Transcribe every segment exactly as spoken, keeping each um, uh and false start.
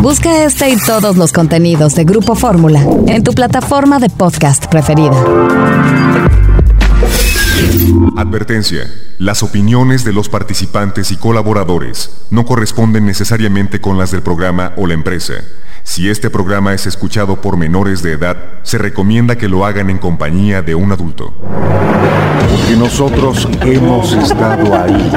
Busca este y todos los contenidos de Grupo Fórmula en tu plataforma de podcast preferida. Advertencia. Las opiniones de los participantes y colaboradores no corresponden necesariamente con las del programa o la empresa. Si este programa es escuchado por menores de edad, se recomienda que lo hagan en compañía de un adulto. Porque nosotros hemos estado ahí.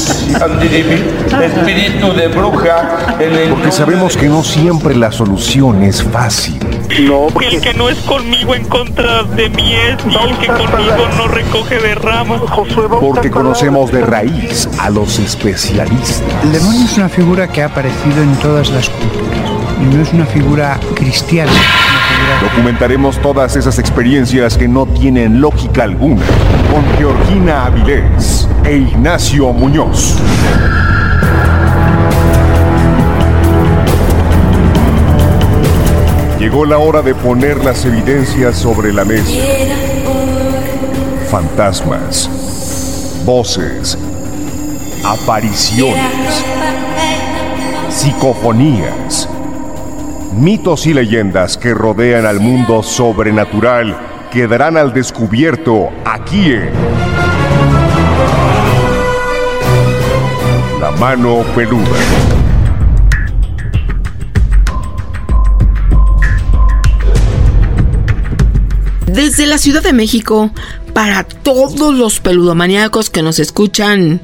Espíritu de bruja. Porque sabemos que no siempre la solución es fácil. No, porque el que no es conmigo en contra de mí es, y el que conmigo no recoge de ramas. Porque conocemos de raíz a los especialistas. El demonio es una figura que ha aparecido en todas las culturas y no es una figura cristiana. Es una figura... Documentaremos todas esas experiencias que no tienen lógica alguna con Georgina Avilés e Ignacio Muñoz. Llegó la hora de poner las evidencias sobre la mesa. Fantasmas, voces, apariciones, psicofonías, mitos y leyendas que rodean al mundo sobrenatural quedarán al descubierto aquí en La Mano Peluda. Desde la Ciudad de México, para todos los peludomaníacos que nos escuchan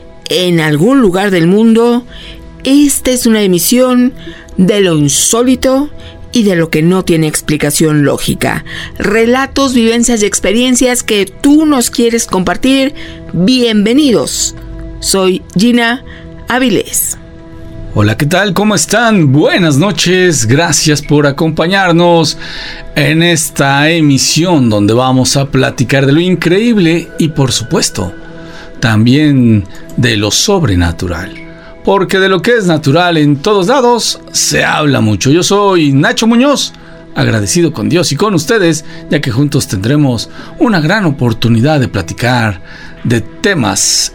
en algún lugar del mundo, esta es una emisión de lo insólito y de lo que no tiene explicación lógica. Relatos, vivencias y experiencias que tú nos quieres compartir. Bienvenidos. Soy Gina Avilés. Hola, ¿qué tal? ¿Cómo están? Buenas noches, gracias por acompañarnos en esta emisión donde vamos a platicar de lo increíble y, por supuesto, también de lo sobrenatural. Porque de lo que es natural en todos lados se habla mucho. Yo soy Nacho Muñoz, agradecido con Dios y con ustedes, ya que juntos tendremos una gran oportunidad de platicar de temas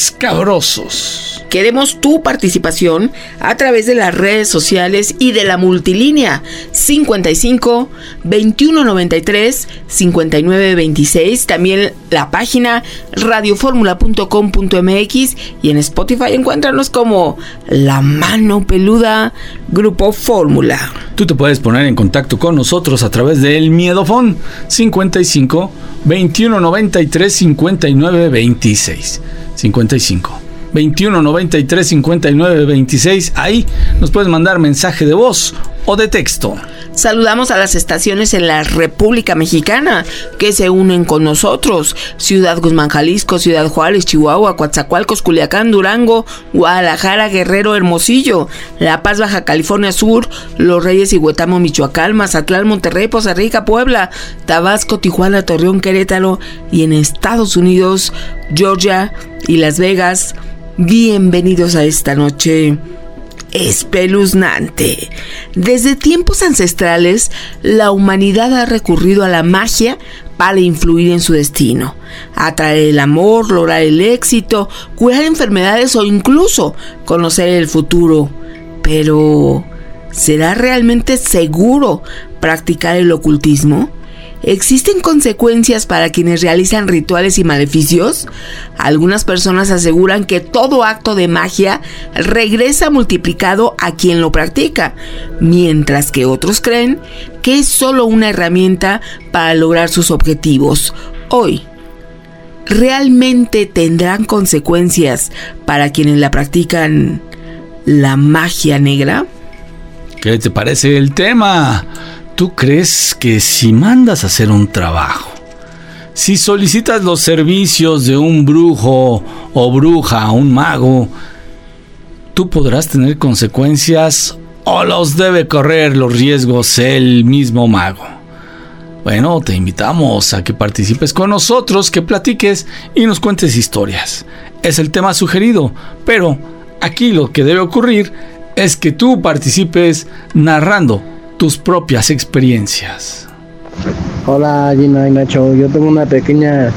escabrosos. Queremos tu participación a través de las redes sociales y de la multilínea cincuenta y cinco, veintiuno noventa y tres, cincuenta y nueve veintiséis, también la página radio fórmula punto com punto m x y en Spotify encuéntranos como La Mano Peluda Grupo Fórmula. Tú te puedes poner en contacto con nosotros a través del Miedofón cincuenta y cinco, veintiuno noventa y tres, cincuenta y nueve veintiséis. cincuenta y cinco, veintiuno noventa y tres, cincuenta y nueve veintiséis. Ahí nos puedes mandar mensaje de voz o de texto. Saludamos a las estaciones en la República Mexicana que se unen con nosotros: Ciudad Guzmán, Jalisco; Ciudad Juárez, Chihuahua; Coatzacoalcos, Culiacán, Durango; Guadalajara, Guerrero, Hermosillo; La Paz, Baja California Sur; Los Reyes y Huetamo, Michoacán; Mazatlán, Monterrey, Poza Rica, Puebla; Tabasco, Tijuana, Torreón, Querétaro; y en Estados Unidos, Georgia y Las Vegas. Bienvenidos a esta noche espeluznante. Desde tiempos ancestrales, la humanidad ha recurrido a la magia para influir en su destino, atraer el amor, lograr el éxito, curar enfermedades o incluso conocer el futuro. Pero, ¿será realmente seguro practicar el ocultismo? ¿Existen consecuencias para quienes realizan rituales y maleficios? Algunas personas aseguran que todo acto de magia regresa multiplicado a quien lo practica, mientras que otros creen que es solo una herramienta para lograr sus objetivos. Hoy, ¿realmente tendrán consecuencias para quienes la practican la magia negra? ¿Qué te parece el tema? ¿Tú crees que si mandas a hacer un trabajo, si solicitas los servicios de un brujo o bruja, un mago, tú podrás tener consecuencias o los debe correr los riesgos el mismo mago? Bueno, te invitamos a que participes con nosotros, que platiques y nos cuentes historias. Es el tema sugerido, pero aquí lo que debe ocurrir es que tú participes narrando tus propias experiencias. Hola Gina y Nacho, yo tengo una pequeña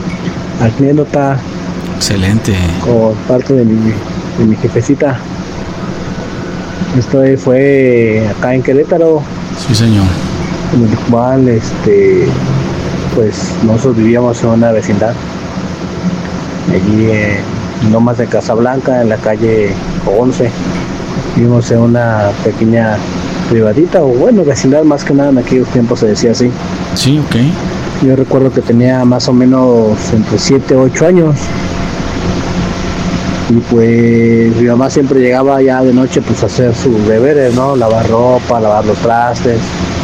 anécdota. Excelente. Por parte de mi, de mi jefecita. Esto fue acá en Querétaro. Sí, señor. En el cual, este, pues nosotros vivíamos en una vecindad. Allí en Lomas de Casablanca, en la calle once. Vivimos en una pequeña privadita, o bueno, vecindad más que nada, en aquellos tiempos se decía así. Sí, ok. Yo recuerdo que tenía más o menos entre siete o ocho años. Y pues mi mamá siempre llegaba ya de noche pues a hacer sus deberes, ¿no? Lavar ropa, lavar los trastes.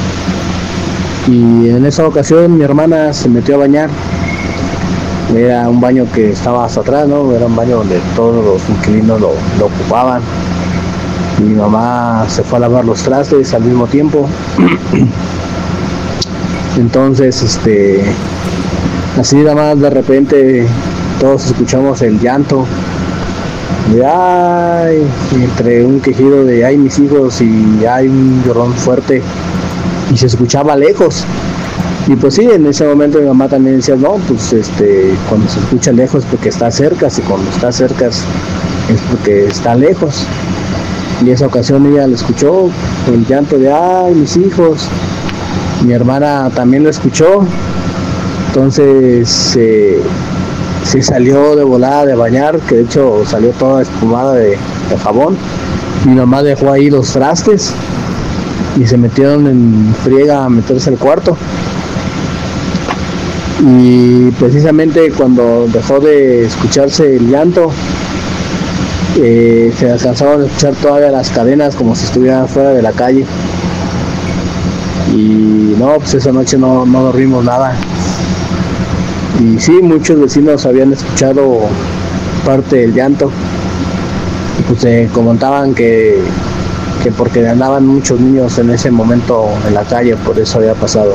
Y en esa ocasión mi hermana se metió a bañar. Era un baño que estaba hasta atrás, ¿no? Era un baño donde todos los inquilinos lo, lo ocupaban. Y mi mamá se fue a lavar los trastes al mismo tiempo. Entonces, este, así nada más de repente todos escuchamos el llanto de ay, entre un quejido de ay mis hijos y ay un llorón fuerte, y se escuchaba lejos. Y pues sí, en ese momento mi mamá también decía, no, pues este, cuando se escucha lejos porque está cerca, y cuando está cerca es porque está lejos. Y esa ocasión ella lo escuchó, el llanto de ay mis hijos. Mi hermana también lo escuchó. Entonces eh, se salió de volada de bañar, que de hecho salió toda espumada de, de jabón. Mi mamá dejó ahí los trastes y se metieron en friega a meterse al cuarto. Y precisamente cuando dejó de escucharse el llanto, eh, se alcanzaban a escuchar todavía las cadenas como si estuvieran fuera de la calle. Y no, pues esa noche no, no dormimos nada. Y sí, muchos vecinos habían escuchado parte del llanto. Y pues se eh, comentaban que, que porque andaban muchos niños en ese momento en la calle, por eso había pasado.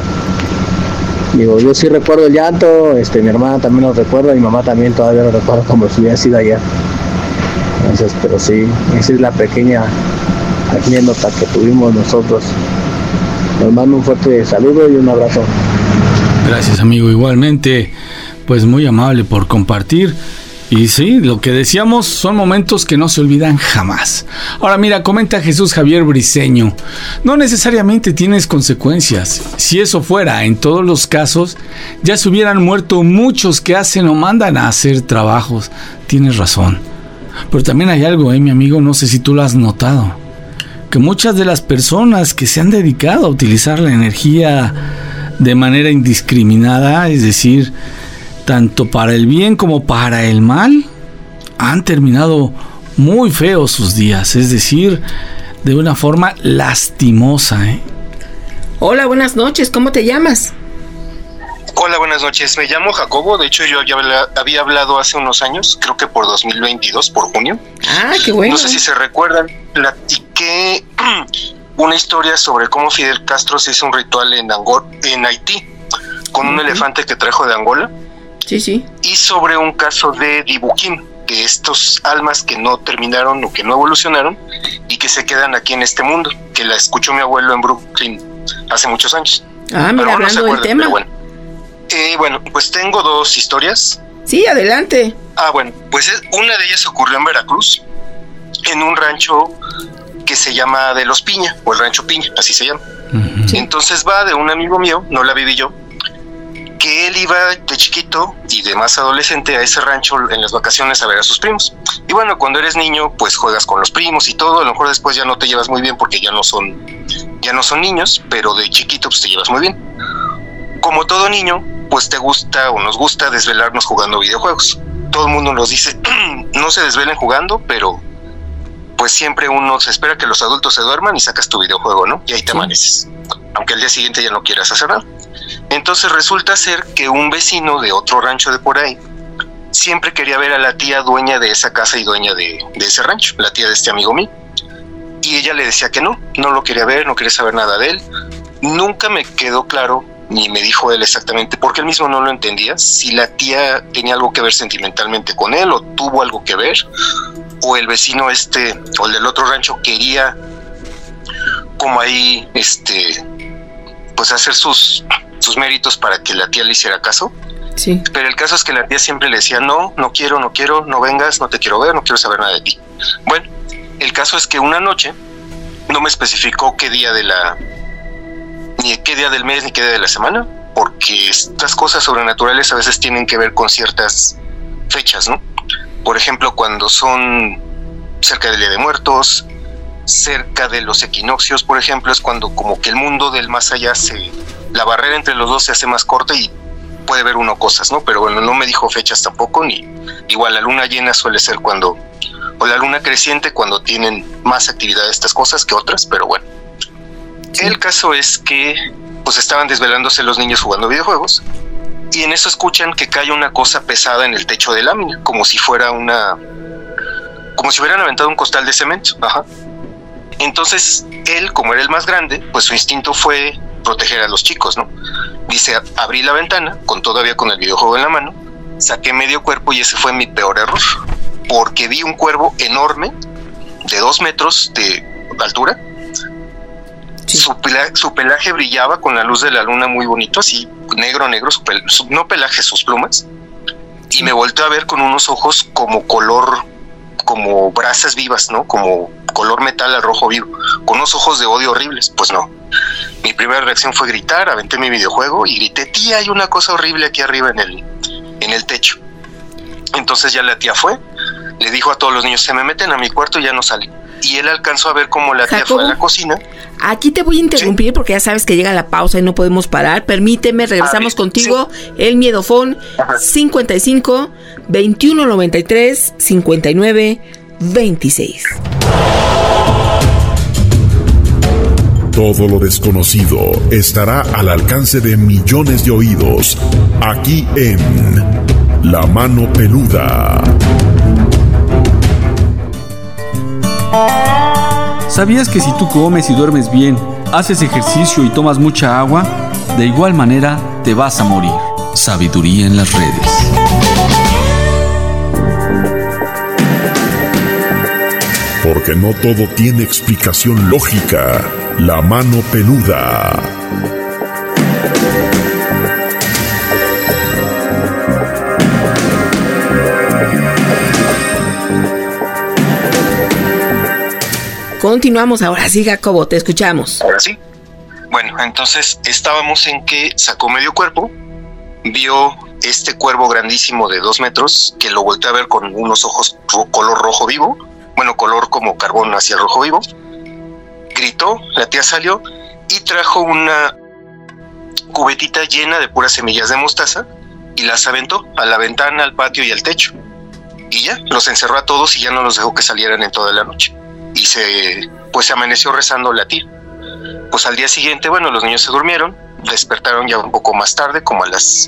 Digo, yo sí recuerdo el llanto, este, mi hermana también lo recuerda, mi mamá también todavía lo recuerda como si hubiera sido ayer. Entonces, pero sí, esa es la pequeña anécdota que tuvimos nosotros. Les mando un fuerte saludo y un abrazo. Gracias, amigo, igualmente, pues muy amable por compartir. Y sí, lo que decíamos son momentos que no se olvidan jamás. Ahora mira, comenta Jesús Javier Briceño, no necesariamente tienes consecuencias. Si eso fuera, en todos los casos, ya se hubieran muerto muchos que hacen o mandan a hacer trabajos. Tienes razón. Pero también hay algo, eh, mi amigo, no sé si tú lo has notado, que muchas de las personas que se han dedicado a utilizar la energía de manera indiscriminada, es decir, tanto para el bien como para el mal, han terminado muy feos sus días, es decir, de una forma lastimosa, ¿eh? Hola, buenas noches, ¿cómo te llamas? Hola, buenas noches, me llamo Jacobo, de hecho yo ya había hablado hace unos años, creo que por dos mil veintidós, por junio. Ah, qué bueno. No sé si se recuerdan, platiqué una historia sobre cómo Fidel Castro se hizo un ritual en, Angol- en Haití, con un uh-huh. elefante que trajo de Angola. Sí, sí. Y sobre un caso de Dibuquín, de estos almas que no terminaron o que no evolucionaron y que se quedan aquí en este mundo, que la escuchó mi abuelo en Brooklyn hace muchos años. Ah, mira, hablando no del tema. Bueno. Eh, bueno, pues tengo dos historias. Sí, adelante. Ah, bueno, pues una de ellas ocurrió en Veracruz, en un rancho que se llama de los Piña, o el rancho Piña, así se llama. Uh-huh. Entonces va de un amigo mío, no la viví yo, que él iba de chiquito y de más adolescente a ese rancho en las vacaciones a ver a sus primos. Y bueno, cuando eres niño, pues juegas con los primos y todo, a lo mejor después ya no te llevas muy bien porque ya no son, ya no son niños, pero de chiquito pues te llevas muy bien. Como todo niño, pues te gusta o nos gusta desvelarnos jugando videojuegos. Todo el mundo nos dice, no se desvelen jugando, pero pues siempre uno se espera que los adultos se duerman y sacas tu videojuego, ¿no? Y ahí te sí. amaneces, aunque al día siguiente ya no quieras hacer nada. Entonces resulta ser que un vecino de otro rancho de por ahí siempre quería ver a la tía dueña de esa casa y dueña de, de ese rancho, la tía de este amigo mío. Y ella le decía que no, no lo quería ver, no quería saber nada de él. Nunca me quedó claro, ni me dijo él exactamente, porque él mismo no lo entendía, si la tía tenía algo que ver sentimentalmente con él o tuvo algo que ver, o el vecino este, o el del otro rancho quería como ahí, este, pues hacer sus, sus méritos para que la tía le hiciera caso. Sí. Pero el caso es que la tía siempre le decía, no, no quiero, no quiero, no vengas, no te quiero ver, no quiero saber nada de ti. Bueno, el caso es que una noche no me especificó qué día de la, ni qué día del mes, ni qué día de la semana, porque estas cosas sobrenaturales a veces tienen que ver con ciertas fechas, ¿no? Por ejemplo, cuando son cerca del Día de Muertos, cerca de los equinoccios, por ejemplo, es cuando como que el mundo del más allá se, la barrera entre los dos se hace más corta y puede ver uno cosas, ¿no? Pero bueno, no me dijo fechas tampoco, ni igual la luna llena suele ser cuando, o la luna creciente cuando tienen más actividad de estas cosas que otras, pero bueno. Sí. El caso es que pues estaban desvelándose los niños jugando videojuegos y en eso escuchan que cae una cosa pesada en el techo de lámina, como si fuera una, como si hubieran aventado un costal de cemento, ajá. Entonces él, como era el más grande, pues su instinto fue proteger a los chicos, ¿no? Dice, abrí la ventana, con todavía con el videojuego en la mano, saqué medio cuerpo y ese fue mi peor error, porque vi un cuervo enorme, de dos metros de altura. Sí. Su, pela, su pelaje brillaba con la luz de la luna muy bonito, así, negro, negro, su pel, su, no pelaje, sus plumas. Sí. Y me volteó a ver con unos ojos como color, como brasas vivas, ¿no? Como color metal al rojo vivo, con unos ojos de odio horribles. Pues no. Mi primera reacción fue gritar, aventé mi videojuego y grité, tía, hay una cosa horrible aquí arriba en el, en el techo. Entonces ya la tía fue, le dijo a todos los niños, se me meten a mi cuarto y ya no salen. Y él alcanzó a ver cómo la tía Jacobo, fue a la cocina. Aquí te voy a interrumpir, ¿sí? Porque ya sabes que llega la pausa y no podemos parar. Permíteme, regresamos ver, contigo. Sí. El Miedofón. Ajá. cincuenta y cinco, veintiuno noventa y tres, cincuenta y nueve, veintiséis. Todo lo desconocido estará al alcance de millones de oídos, aquí en La Mano Peluda. ¿Sabías que si tú comes y duermes bien, haces ejercicio y tomas mucha agua, de igual manera te vas a morir? Sabiduría en las redes. Porque no todo tiene explicación lógica. La Mano Peluda. Continuamos ahora sí, Jacobo, te escuchamos. Ahora sí. Bueno, entonces estábamos en que sacó medio cuerpo, vio este cuervo grandísimo de dos metros, que lo volteó a ver con unos ojos ro- color rojo vivo, bueno, color como carbón hacia rojo vivo, gritó, la tía salió y trajo una cubetita llena de puras semillas de mostaza y las aventó a la ventana, al patio y al techo. Y ya, los encerró a todos y ya no los dejó que salieran en toda la noche. Y se, pues se amaneció rezando la tía. Pues al día siguiente, bueno, los niños se durmieron, despertaron ya un poco más tarde, como a las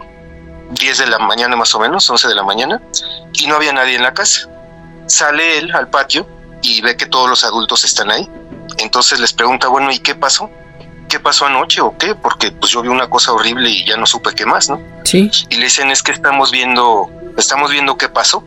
diez de la mañana más o menos, once de la mañana, y no había nadie en la casa. Sale él al patio y ve que todos los adultos están ahí. Entonces les pregunta, bueno, ¿y qué pasó? ¿Qué pasó anoche o qué? Porque pues yo vi una cosa horrible y ya no supe qué más, ¿no? Sí. Y le dicen, es que estamos viendo, estamos viendo qué pasó.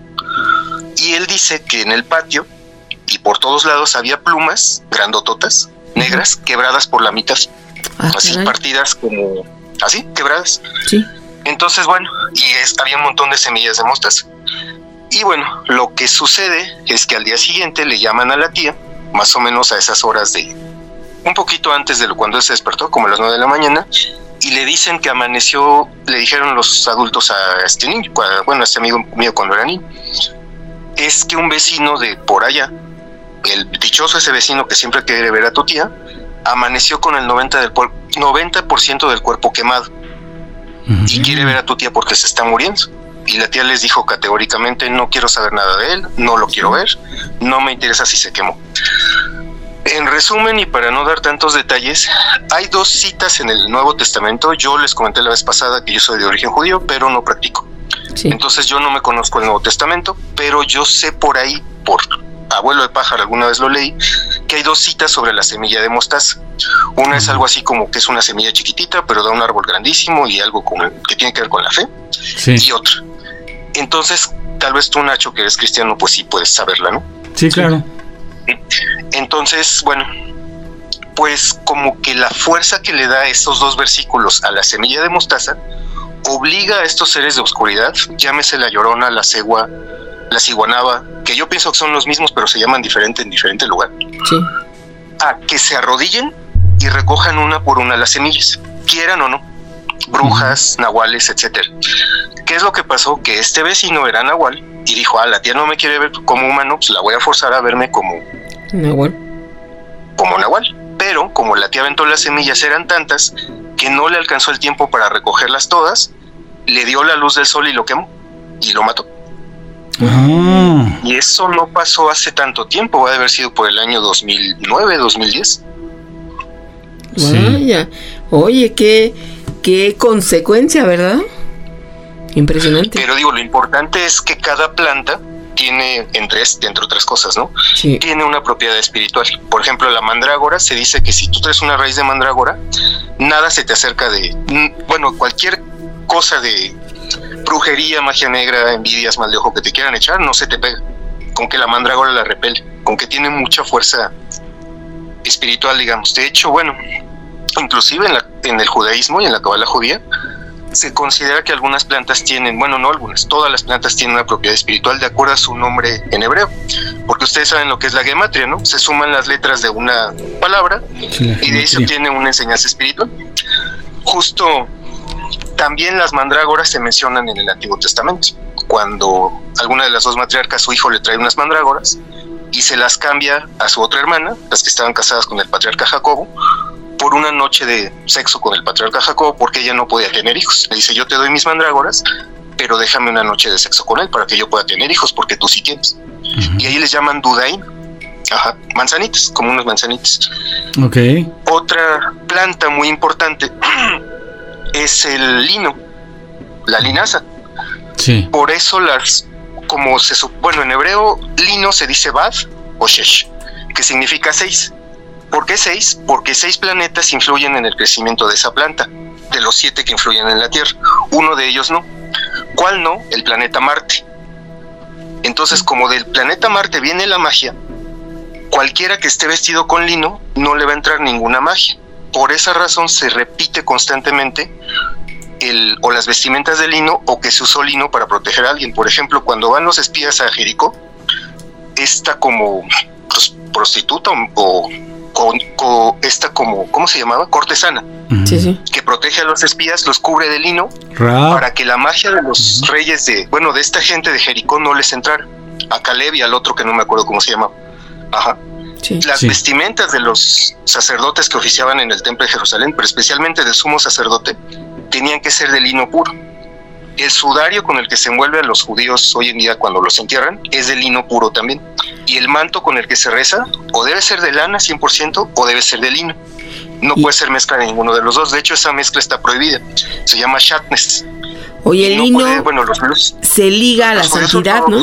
Y él dice que en el patio y por todos lados había plumas grandototas, negras, uh-huh. quebradas por la mitad. Ah, así, caray. Partidas como, así, quebradas. Sí. Entonces, bueno, y es, había un montón de semillas de mostaza. Y bueno, lo que sucede es que al día siguiente le llaman a la tía, más o menos a esas horas de, un poquito antes de lo cuando él se despertó, como a las nueve de la mañana, y le dicen que amaneció, le dijeron los adultos a este niño, bueno, a este amigo mío cuando era niño, es que un vecino de por allá, el dichoso ese vecino que siempre quiere ver a tu tía, amaneció con el noventa por ciento del cuerpo quemado, uh-huh. y quiere ver a tu tía porque se está muriendo. Y la tía les dijo categóricamente, no quiero saber nada de él, no lo quiero ver, no me interesa si se quemó. En resumen, y para no dar tantos detalles, hay dos citas en el Nuevo Testamento. Yo les comenté la vez pasada que yo soy de origen judío, pero no practico. Sí. Entonces yo no me conozco el Nuevo Testamento, pero yo sé por ahí, por abuelo de pájaro, alguna vez lo leí, que hay dos citas sobre la semilla de mostaza. Una es algo así como que es una semilla chiquitita, pero da un árbol grandísimo y algo con, que tiene que ver con la fe. Sí. Y otra. Entonces, tal vez tú, Nacho, que eres cristiano, pues sí puedes saberla, ¿no? Sí, claro. Entonces, bueno, pues como que la fuerza que le da estos dos versículos a la semilla de mostaza obliga a estos seres de oscuridad, llámese la Llorona, la Cegua, la Ciguanaba, que yo pienso que son los mismos, pero se llaman diferente en diferente lugar. Sí. a que se arrodillen y recojan una por una las semillas, quieran o no, brujas, uh-huh. nahuales, etcétera. ¿Qué es lo que pasó? Que este vecino era nahual y dijo, ah, la tía no me quiere ver como humano, pues la voy a forzar a verme como nahual. Como nahual. Pero como la tía aventó las semillas eran tantas que no le alcanzó el tiempo para recogerlas todas, le dio la luz del sol y lo quemó y lo mató. Uh-huh. Y eso no pasó hace tanto tiempo, va a haber sido por el año dos mil nueve, dos mil diez. Sí. Vaya, oye, qué, qué consecuencia, ¿verdad? Impresionante. Pero digo, lo importante es que cada planta tiene, entre, entre otras cosas, ¿no? Sí. Tiene una propiedad espiritual. Por ejemplo, la mandrágora, se dice que si tú traes una raíz de mandrágora, nada se te acerca de, bueno, cualquier cosa de brujería, magia negra, envidias, mal de ojo que te quieran echar, no se te pega. Con que la mandrágora la repele, con que tiene mucha fuerza espiritual, digamos. De hecho, bueno, inclusive en, la, en el judaísmo y en la cabala judía, se considera que algunas plantas tienen, bueno, no algunas, todas las plantas tienen una propiedad espiritual de acuerdo a su nombre en hebreo, porque ustedes saben lo que es la gematria, ¿no? Se suman las letras de una palabra, sí, y de ahí se obtiene una enseñanza espiritual. Justo también las mandrágoras se mencionan en el Antiguo Testamento, cuando alguna de las dos matriarcas, su hijo le trae unas mandrágoras y se las cambia a su otra hermana, las que estaban casadas con el patriarca Jacobo, por una noche de sexo con el patriarca Jacobo, porque ella no podía tener hijos. Le dice, yo te doy mis mandrágoras, pero déjame una noche de sexo con él para que yo pueda tener hijos, porque tú sí tienes. Uh-huh. Y ahí les llaman dudaim, ajá, manzanitas, como unas manzanitas. Okay. Otra planta muy importante es el lino, la linaza. Sí. Por eso las, como se, bueno, en hebreo lino se dice bad o shesh, que significa seis. ¿Por qué seis? Porque seis planetas influyen en el crecimiento de esa planta, de los siete que influyen en la Tierra. Uno de ellos no. ¿Cuál no? El planeta Marte. Entonces, como del planeta Marte viene la magia, cualquiera que esté vestido con lino no le va a entrar ninguna magia. Por esa razón se repite constantemente el, o las vestimentas de lino, o que se usó lino para proteger a alguien. Por ejemplo, cuando van los espías a Jericó, esta como pues, prostituta o Con, con esta como, ¿cómo se llamaba? Cortesana, uh-huh. sí, sí. que protege a los espías, los cubre de lino, Ra. para que la magia de los uh-huh. reyes de, bueno, de esta gente de Jericó no les entrara. A Caleb y al otro que no me acuerdo cómo se llama. Ajá. Sí. Las sí. vestimentas de los sacerdotes que oficiaban en el templo de Jerusalén, pero especialmente del sumo sacerdote, tenían que ser de lino puro. El sudario con el que se envuelven los judíos hoy en día cuando los entierran es de lino puro también. Y el manto con el que se reza o debe ser de lana cien por ciento o debe ser de lino. No y... puede ser mezcla de ninguno de los dos. De hecho, esa mezcla está prohibida. Se llama shatnez. Oye, el no lino puede, bueno, los, los, se liga a la santidad, ¿no?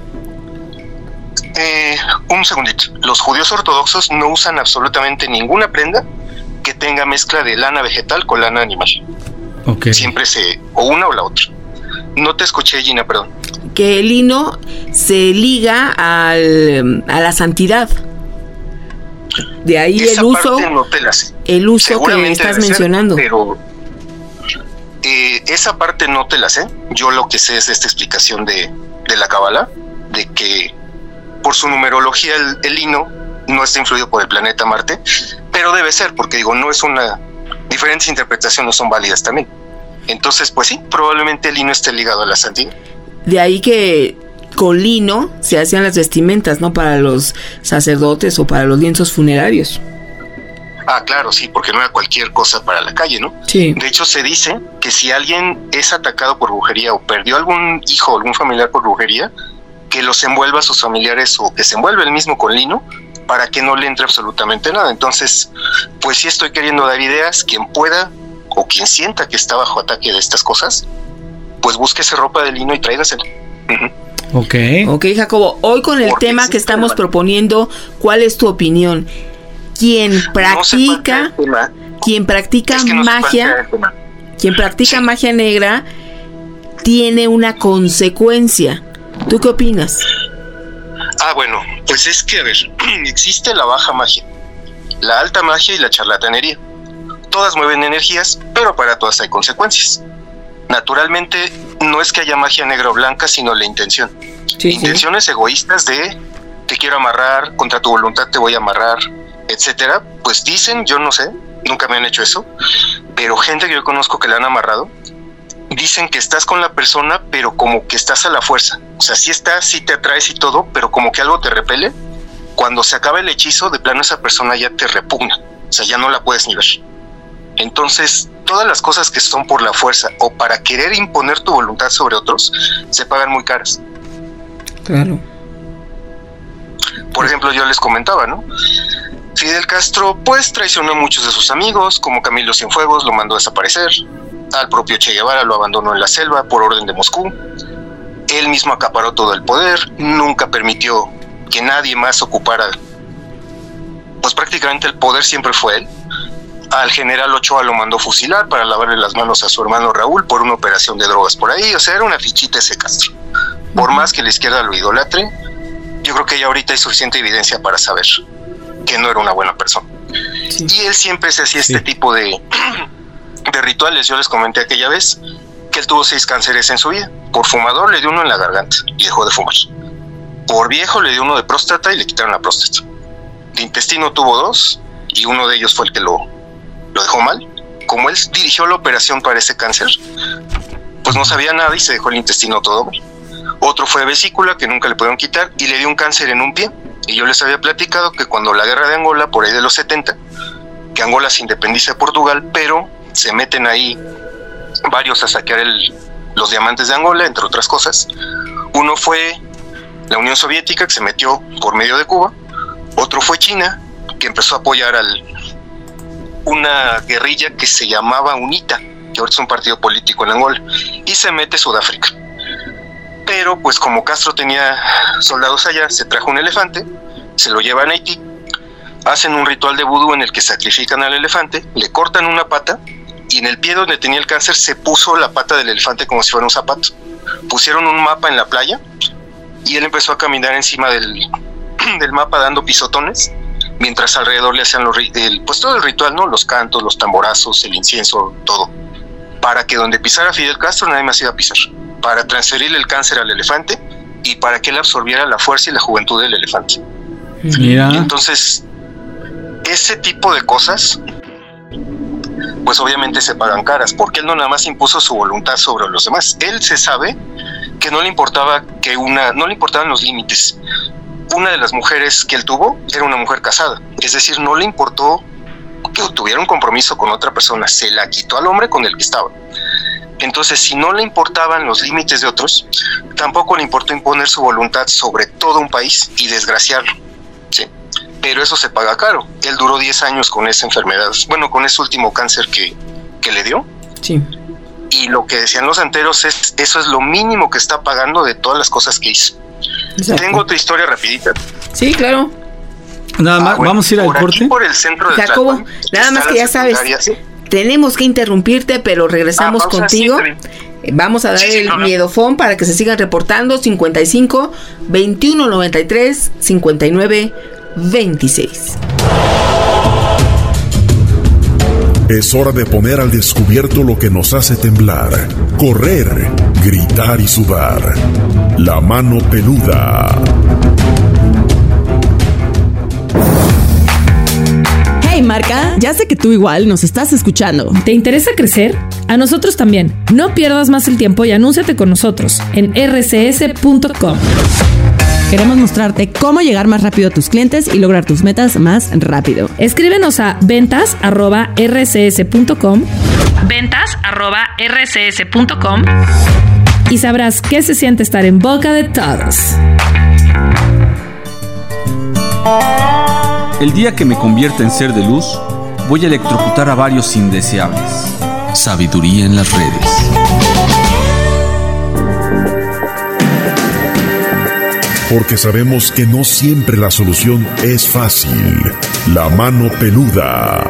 Eh, un segundito. Los judíos ortodoxos no usan absolutamente ninguna prenda que tenga mezcla de lana vegetal con lana animal. Okay. Siempre se, o una o la otra. No te escuché, Gina, perdón. Que el lino se liga al, a la santidad. De ahí esa el uso, no te la sé. el uso que estás mencionando. Ser, pero eh, esa parte no te la sé. Yo lo que sé es esta explicación de, de la Kabbalah, de que por su numerología el, el lino no está influido por el planeta Marte, pero debe ser, porque digo, no es una... Diferentes interpretaciones son válidas también. Entonces, pues sí, probablemente el lino esté ligado a la santidad. De ahí que con lino se hacían las vestimentas, ¿no? Para los sacerdotes o para los lienzos funerarios. Ah, claro, sí, porque no era cualquier cosa para la calle, ¿no? Sí. De hecho, se dice que si alguien es atacado por brujería o perdió algún hijo o algún familiar por brujería, que los envuelva a sus familiares o que se envuelve el mismo con lino para que no le entre absolutamente nada. Entonces, pues sí estoy queriendo dar ideas. Quien pueda o quien sienta que está bajo ataque de estas cosas, pues búsquese ropa de lino y tráigasela. Uh-huh. Ok. Ok, Jacobo, hoy con el Porque tema que estamos proponiendo, ¿cuál es tu opinión? Quien practica, no quien practica es que no magia, quien practica sí. magia negra, tiene una consecuencia. ¿Tú qué opinas? Ah, bueno, pues es que, a ver, existe la baja magia, la alta magia y la charlatanería. Todas mueven energías, pero para todas hay consecuencias. Naturalmente, no es que haya magia negra o blanca, sino la intención. Sí, Intenciones sí. egoístas de te quiero amarrar, contra tu voluntad te voy a amarrar, etcétera, pues dicen, yo no sé, nunca me han hecho eso, pero gente que yo conozco que le han amarrado, dicen que estás con la persona, pero como que estás a la fuerza. O sea, sí estás, sí te atraes y todo, pero como que algo te repele. Cuando se acaba el hechizo, de plano esa persona ya te repugna. O sea, ya no la puedes ni ver. Entonces, todas las cosas que son por la fuerza o para querer imponer tu voluntad sobre otros, se pagan muy caras. Claro. Por ejemplo, yo les comentaba, ¿no? Fidel Castro, pues, traicionó a muchos de sus amigos, como Camilo Cienfuegos, lo mandó a desaparecer. Al propio Che Guevara lo abandonó en la selva por orden de Moscú. Él mismo acaparó todo el poder, nunca permitió que nadie más ocupara, pues prácticamente el poder siempre fue él. Al general Ochoa lo mandó fusilar para lavarle las manos a su hermano Raúl por una operación de drogas por ahí. O sea, era una fichita ese Castro. Por más que la izquierda lo idolatre, yo creo que ya ahorita hay suficiente evidencia para saber que no era una buena persona. Sí. Y él siempre se hacía sí. este tipo de... de rituales. Yo les comenté aquella vez que él tuvo seis cánceres en su vida. Por fumador le dio uno en la garganta y dejó de fumar. Por viejo le dio uno de próstata y le quitaron la próstata. De intestino tuvo dos y uno de ellos fue el que lo, lo dejó mal. Como él dirigió la operación para ese cáncer, pues no sabía nada y se dejó el intestino todo mal. Otro fue vesícula, que nunca le pudieron quitar, y le dio un cáncer en un pie. Y yo les había platicado que cuando la guerra de Angola, por ahí de los setenta, que Angola se independiza de Portugal, pero se meten ahí varios a saquear el, los diamantes de Angola, entre otras cosas. Uno fue la Unión Soviética, que se metió por medio de Cuba. Otro fue China, que empezó a apoyar al una guerrilla que se llamaba UNITA, que ahora es un partido político en Angola, y se mete Sudáfrica. Pero pues como Castro tenía soldados allá, se trajo un elefante, se lo llevan a Haití, hacen un ritual de vudú en el que sacrifican al elefante, le cortan una pata, y en el pie donde tenía el cáncer se puso la pata del elefante como si fuera un zapato. Pusieron un mapa en la playa, y él empezó a caminar encima del, del mapa dando pisotones, mientras alrededor le hacían los, el, pues todo el ritual, ¿no? Los cantos, los tamborazos, el incienso, todo. Para que donde pisara Fidel Castro nadie más iba a pisar. Para transferirle el cáncer al elefante y para que él absorbiera la fuerza y la juventud del elefante. Mira. Entonces, ese tipo de cosas, pues obviamente se pagan caras, porque él no nada más impuso su voluntad sobre los demás. Él se sabe que no le importaba que una, no le importaban los límites. Una de las mujeres que él tuvo era una mujer casada, es decir, no le importó que tuviera un compromiso con otra persona, se la quitó al hombre con el que estaba. Entonces, si no le importaban los límites de otros, tampoco le importó imponer su voluntad sobre todo un país y desgraciarlo, ¿sí? Pero eso se paga caro. Él duró diez años con esa enfermedad, bueno, con ese último cáncer que, que le dio. Sí. Y lo que decían los santeros es, eso es lo mínimo que está pagando de todas las cosas que hizo. Exacto. Tengo otra historia rapidita. Sí, claro. Nada más, ah, bueno, vamos a ir al por corte. Aquí por el centro de Jacobo, Tlalpan, nada más que ya sabes, ¿sí? Tenemos que interrumpirte, pero regresamos ah, contigo. Sí, vamos a dar sí, sí, el no, no. miedofón para que se sigan reportando. Cincuenta y cinco, veintiuno noventa y tres, cincuenta y nueve, veintiséis. Es hora de poner al descubierto lo que nos hace temblar, correr, gritar y sudar. La mano peluda. Hey Marca, ya sé que tú igual nos estás escuchando. ¿Te interesa crecer? A nosotros también. No pierdas más el tiempo y anúnciate con nosotros en erre ce ese punto com. Queremos mostrarte cómo llegar más rápido a tus clientes y lograr tus metas más rápido. Escríbenos a ventas arroba erre ce ese punto com ventas arroba erre ce ese punto com y sabrás qué se siente estar en boca de todos. El día que me convierta en ser de luz, voy a electrocutar a varios indeseables. Sabiduría en las redes. Porque sabemos que no siempre la solución es fácil. La mano peluda.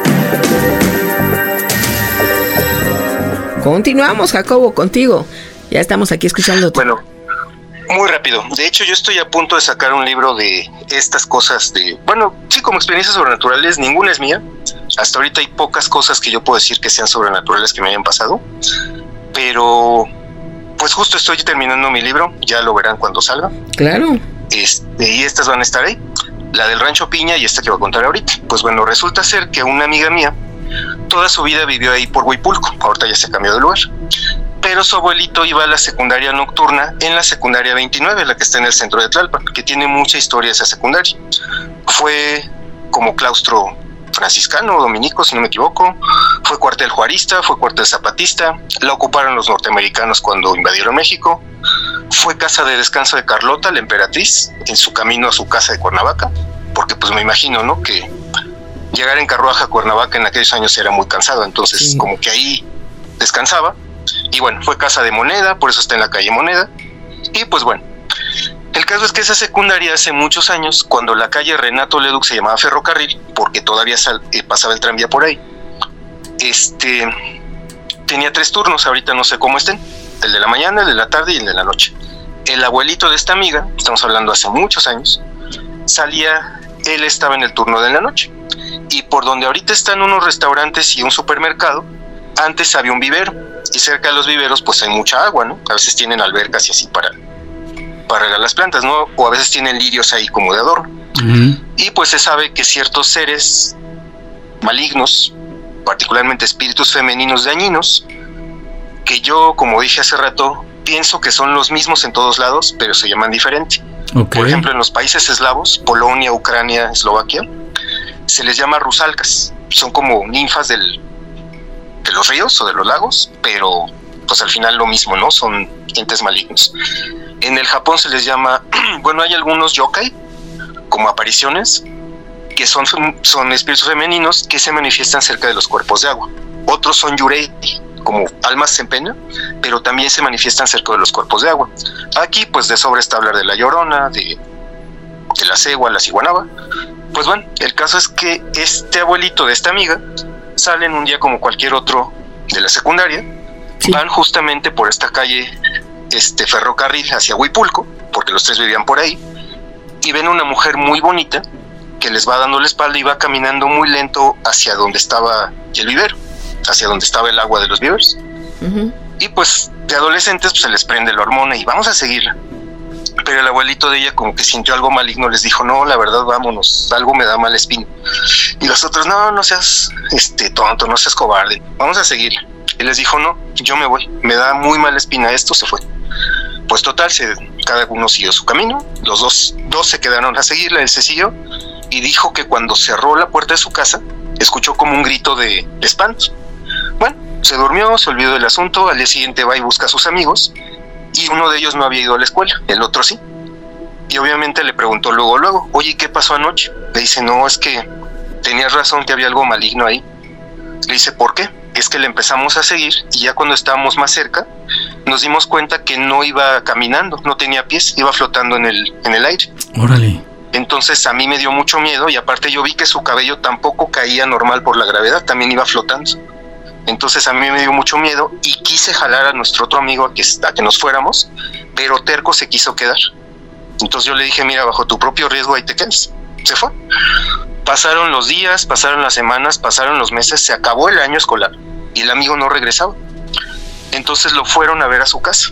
Continuamos, Jacobo, contigo. Ya estamos aquí escuchando. Bueno, muy rápido. De hecho, yo estoy a punto de sacar un libro de estas cosas de... Bueno, sí, como experiencias sobrenaturales, ninguna es mía. Hasta ahorita hay pocas cosas que yo puedo decir que sean sobrenaturales que me hayan pasado. Pero, pues justo estoy terminando mi libro. Ya lo verán cuando salga. Claro. Este, y estas van a estar ahí. la del Rancho Piña y esta que voy a contar ahorita. Pues bueno, resulta ser que una amiga mía toda su vida vivió ahí por Huipulco, ahorita ya se cambió de lugar, pero su abuelito iba a la secundaria nocturna en la secundaria veintinueve, la que está en el centro de Tlalpan, que tiene mucha historia esa secundaria. Fue como claustro franciscano, dominico, si no me equivoco, fue cuartel juarista, fue cuartel zapatista, la ocuparon los norteamericanos cuando invadieron México, fue casa de descanso de Carlota, la emperatriz, en su camino a su casa de Cuernavaca, porque pues me imagino, ¿no?, que llegar en carruaje a Cuernavaca en aquellos años era muy cansado, entonces sí, como que ahí descansaba. Y bueno, fue casa de Moneda, por eso está en la calle Moneda. Y pues bueno, el caso es que esa secundaria hace muchos años, cuando la calle Renato Leduc se llamaba Ferrocarril, porque todavía sal, eh, pasaba el tranvía por ahí, este, tenía tres turnos, ahorita no sé cómo estén, el de la mañana, el de la tarde y el de la noche. El abuelito de esta amiga, estamos hablando hace muchos años, salía, él estaba en el turno de la noche. Y por donde ahorita están unos restaurantes y un supermercado, antes había un vivero, y cerca de los viveros pues hay mucha agua, ¿no? A veces tienen albercas y así para, para regar las plantas, ¿no? O a veces tienen lirios ahí como de adorno. Uh-huh. Y pues se sabe que ciertos seres malignos, particularmente espíritus femeninos dañinos, que yo, como dije hace rato, pienso que son los mismos en todos lados, pero se llaman diferente. Okay. Por ejemplo, en los países eslavos, Polonia, Ucrania, Eslovaquia, se les llama rusalkas. Son como ninfas del, de los ríos o de los lagos, pero pues al final lo mismo, ¿no? Son entes malignos. En el Japón se les llama, bueno, hay algunos yokai, como apariciones, que son, son espíritus femeninos que se manifiestan cerca de los cuerpos de agua. Otros son yurei, como almas en pena, pero también se manifiestan cerca de los cuerpos de agua. Aquí pues de sobra está hablar de la Llorona, de, de la Cegua, la Ciguanaba. Pues bueno, el caso es que este abuelito de esta amiga salen un día como cualquier otro de la secundaria, sí, van justamente por esta calle este Ferrocarril hacia Huipulco, porque los tres vivían por ahí, y ven una mujer muy bonita que les va dando la espalda y va caminando muy lento hacia donde estaba el vivero, hacia donde estaba el agua de los viveros. Uh-huh. Y pues de adolescentes pues se les prende la hormona y vamos a seguirla. Pero el abuelito de ella como que sintió algo maligno, les dijo, no, la verdad, vámonos, algo me da mal espina. Y los otros, no, no seas este tonto, no seas cobarde, vamos a seguirla. Y les dijo, no, yo me voy, me da muy mala espina esto, se fue. Pues total, se, cada uno siguió su camino, los dos, dos se quedaron a seguirla, él se siguió, y dijo que cuando cerró la puerta de su casa, escuchó como un grito de, de espanto. Bueno, se durmió, se olvidó del asunto, al día siguiente va y busca a sus amigos, y uno de ellos no había ido a la escuela, el otro sí. Y obviamente le preguntó luego, luego, oye, ¿qué pasó anoche? Le dice, no, es que tenías razón que había algo maligno ahí. Le dice, ¿por qué? Es que le empezamos a seguir y ya cuando estábamos más cerca, nos dimos cuenta que no iba caminando, no tenía pies, iba flotando en el, en el aire. Órale. Entonces a mí me dio mucho miedo y aparte yo vi que su cabello tampoco caía normal por la gravedad, también iba flotando. Entonces a mí me dio mucho miedo y quise jalar a nuestro otro amigo a que, a que nos fuéramos, pero terco se quiso quedar. Entonces yo le dije, mira, bajo tu propio riesgo ahí te quedas. Se fue. Pasaron los días, pasaron las semanas, pasaron los meses, se acabó el año escolar y el amigo no regresaba. Entonces lo fueron a ver a su casa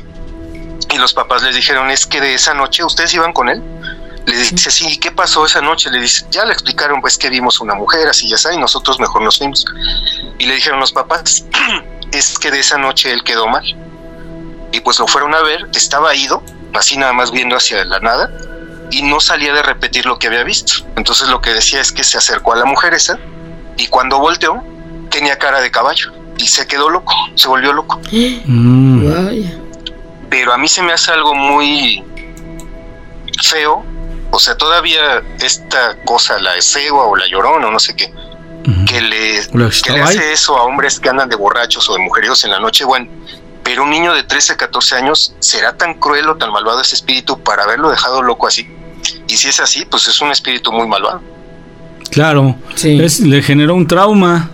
y los papás les dijeron, es que de esa noche, ¿ustedes iban con él? Le dice, sí, ¿qué pasó esa noche? Le dice, ya le explicaron, pues que vimos una mujer, así ya saben, nosotros mejor nos fuimos. Y le dijeron los papás, es que de esa noche él quedó mal. Y pues lo fueron a ver, estaba ido, así nada más viendo hacia la nada, y no salía de repetir lo que había visto. Entonces lo que decía es que se acercó a la mujer esa, y cuando volteó, tenía cara de caballo, y se quedó loco, se volvió loco. Mm. Pero a mí se me hace algo muy feo. O sea, todavía esta cosa, la cegua o la llorona o no sé qué, uh-huh, que le, que le hace eso a hombres que andan de borrachos o de mujeriegos en la noche, bueno, pero un niño de trece, catorce años, ¿será tan cruel o tan malvado ese espíritu para haberlo dejado loco así? Y si es así, pues es un espíritu muy malvado. Claro, sí. es, le generó un trauma.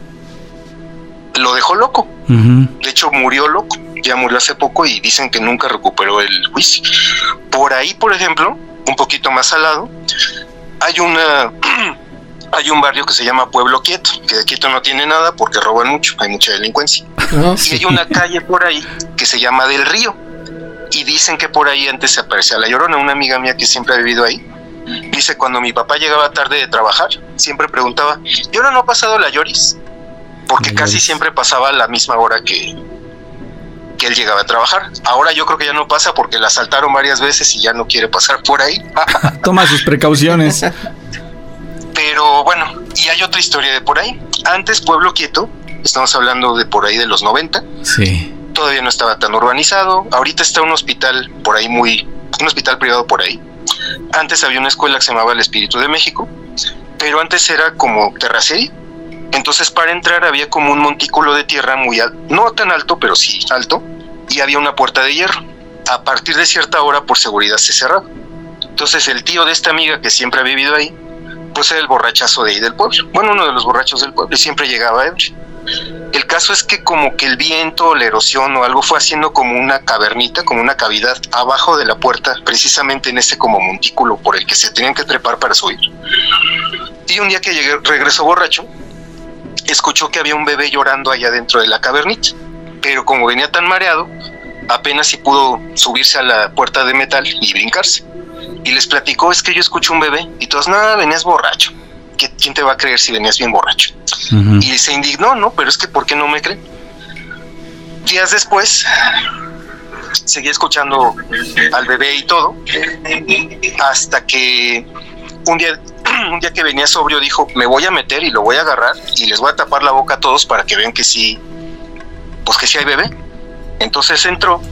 Lo dejó loco. Uh-huh. De hecho, murió loco. Ya murió hace poco y dicen que nunca recuperó el juicio. Por ahí, por ejemplo, un poquito más al lado, hay una hay un barrio que se llama Pueblo Quieto, que de quieto no tiene nada porque roban mucho, hay mucha delincuencia. Oh, sí. Y hay una calle por ahí que se llama Del Río, y dicen que por ahí antes se aparecía la Llorona. Una amiga mía que siempre ha vivido ahí Dice, cuando mi papá llegaba tarde de trabajar, siempre preguntaba, ¿y ahora no ha pasado la Lloris? Porque la casi Lloris. Siempre pasaba a la misma hora que, que él llegaba a trabajar. Ahora yo creo que ya no pasa porque la asaltaron varias veces y ya no quiere pasar por ahí. Toma sus precauciones. Pero bueno, y hay otra historia de por ahí. Antes Pueblo Quieto, estamos hablando de por ahí de los noventa. Sí. Todavía no estaba tan urbanizado. Ahorita está un hospital por ahí muy... un hospital privado por ahí. Antes había una escuela que se llamaba El Espíritu de México, pero antes era como terracería. Entonces para entrar había como un montículo de tierra muy alto, no tan alto, pero sí alto, y había una puerta de hierro. A partir de cierta hora, por seguridad, se cerraba. Entonces el tío de esta amiga que siempre ha vivido ahí, pues era el borrachazo de ahí del pueblo. Bueno, uno de los borrachos del pueblo, y siempre llegaba ebrio. El caso es que como que el viento, la erosión o algo fue haciendo como una cavernita, como una cavidad abajo de la puerta, precisamente en ese como montículo por el que se tenían que trepar para subir. Y un día que llegué, regresó borracho, escuchó que había un bebé llorando allá dentro de la cavernita, pero como venía tan mareado, apenas si pudo subirse a la puerta de metal y brincarse. Y les platicó, es que yo escucho un bebé, y todos, nada, venías borracho. ¿Quién te va a creer si venías bien borracho? Uh-huh. Y se indignó, ¿no? Pero es que ¿por qué no me creen? Días después seguía escuchando al bebé y todo, hasta que un día un día que venía sobrio dijo, me voy a meter y lo voy a agarrar y les voy a tapar la boca a todos para que vean que sí, pues que sí hay bebé. Entonces entró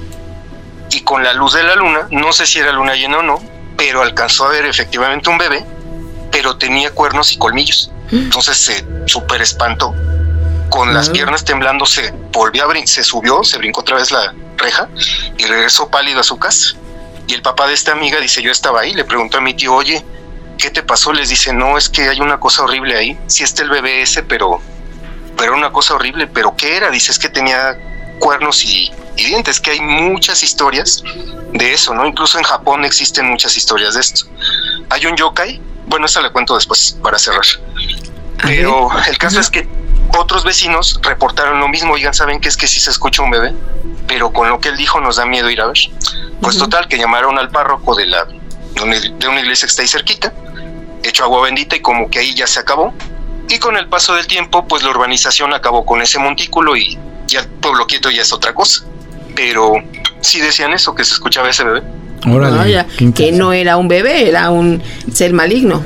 y con la luz de la luna, no sé si era luna llena o no, pero alcanzó a ver efectivamente un bebé, pero tenía cuernos y colmillos. Entonces se súper espantó. Con las piernas temblando se volvió a brin- se subió, se brincó otra vez la reja y regresó pálido a su casa. Y el papá de esta amiga dice, yo estaba ahí, le preguntó a mi tío, oye, ¿qué te pasó? Les dice, no, es que hay una cosa horrible ahí. Sí está el bebé ese, pero pero una cosa horrible. ¿Pero qué era? Dice, es que tenía cuernos y, y dientes, que hay muchas historias de eso, ¿no? Incluso en Japón existen muchas historias de esto. Hay un yokai, bueno, esa la cuento después para cerrar. Pero el caso uh-huh. es que otros vecinos reportaron lo mismo. Oigan, ¿saben qué? Es que sí se escucha un bebé, pero con lo que él dijo nos da miedo ir a ver. Pues uh-huh. total, que llamaron al párroco de la de una iglesia que está ahí cerquita, echó agua bendita y como que ahí ya se acabó. Y con el paso del tiempo, pues la urbanización acabó con ese montículo y ya el Pueblo Quieto ya es otra cosa. Pero sí decían eso, que se escuchaba ese bebé. Órale, no, ya, que no era un bebé, era un ser maligno.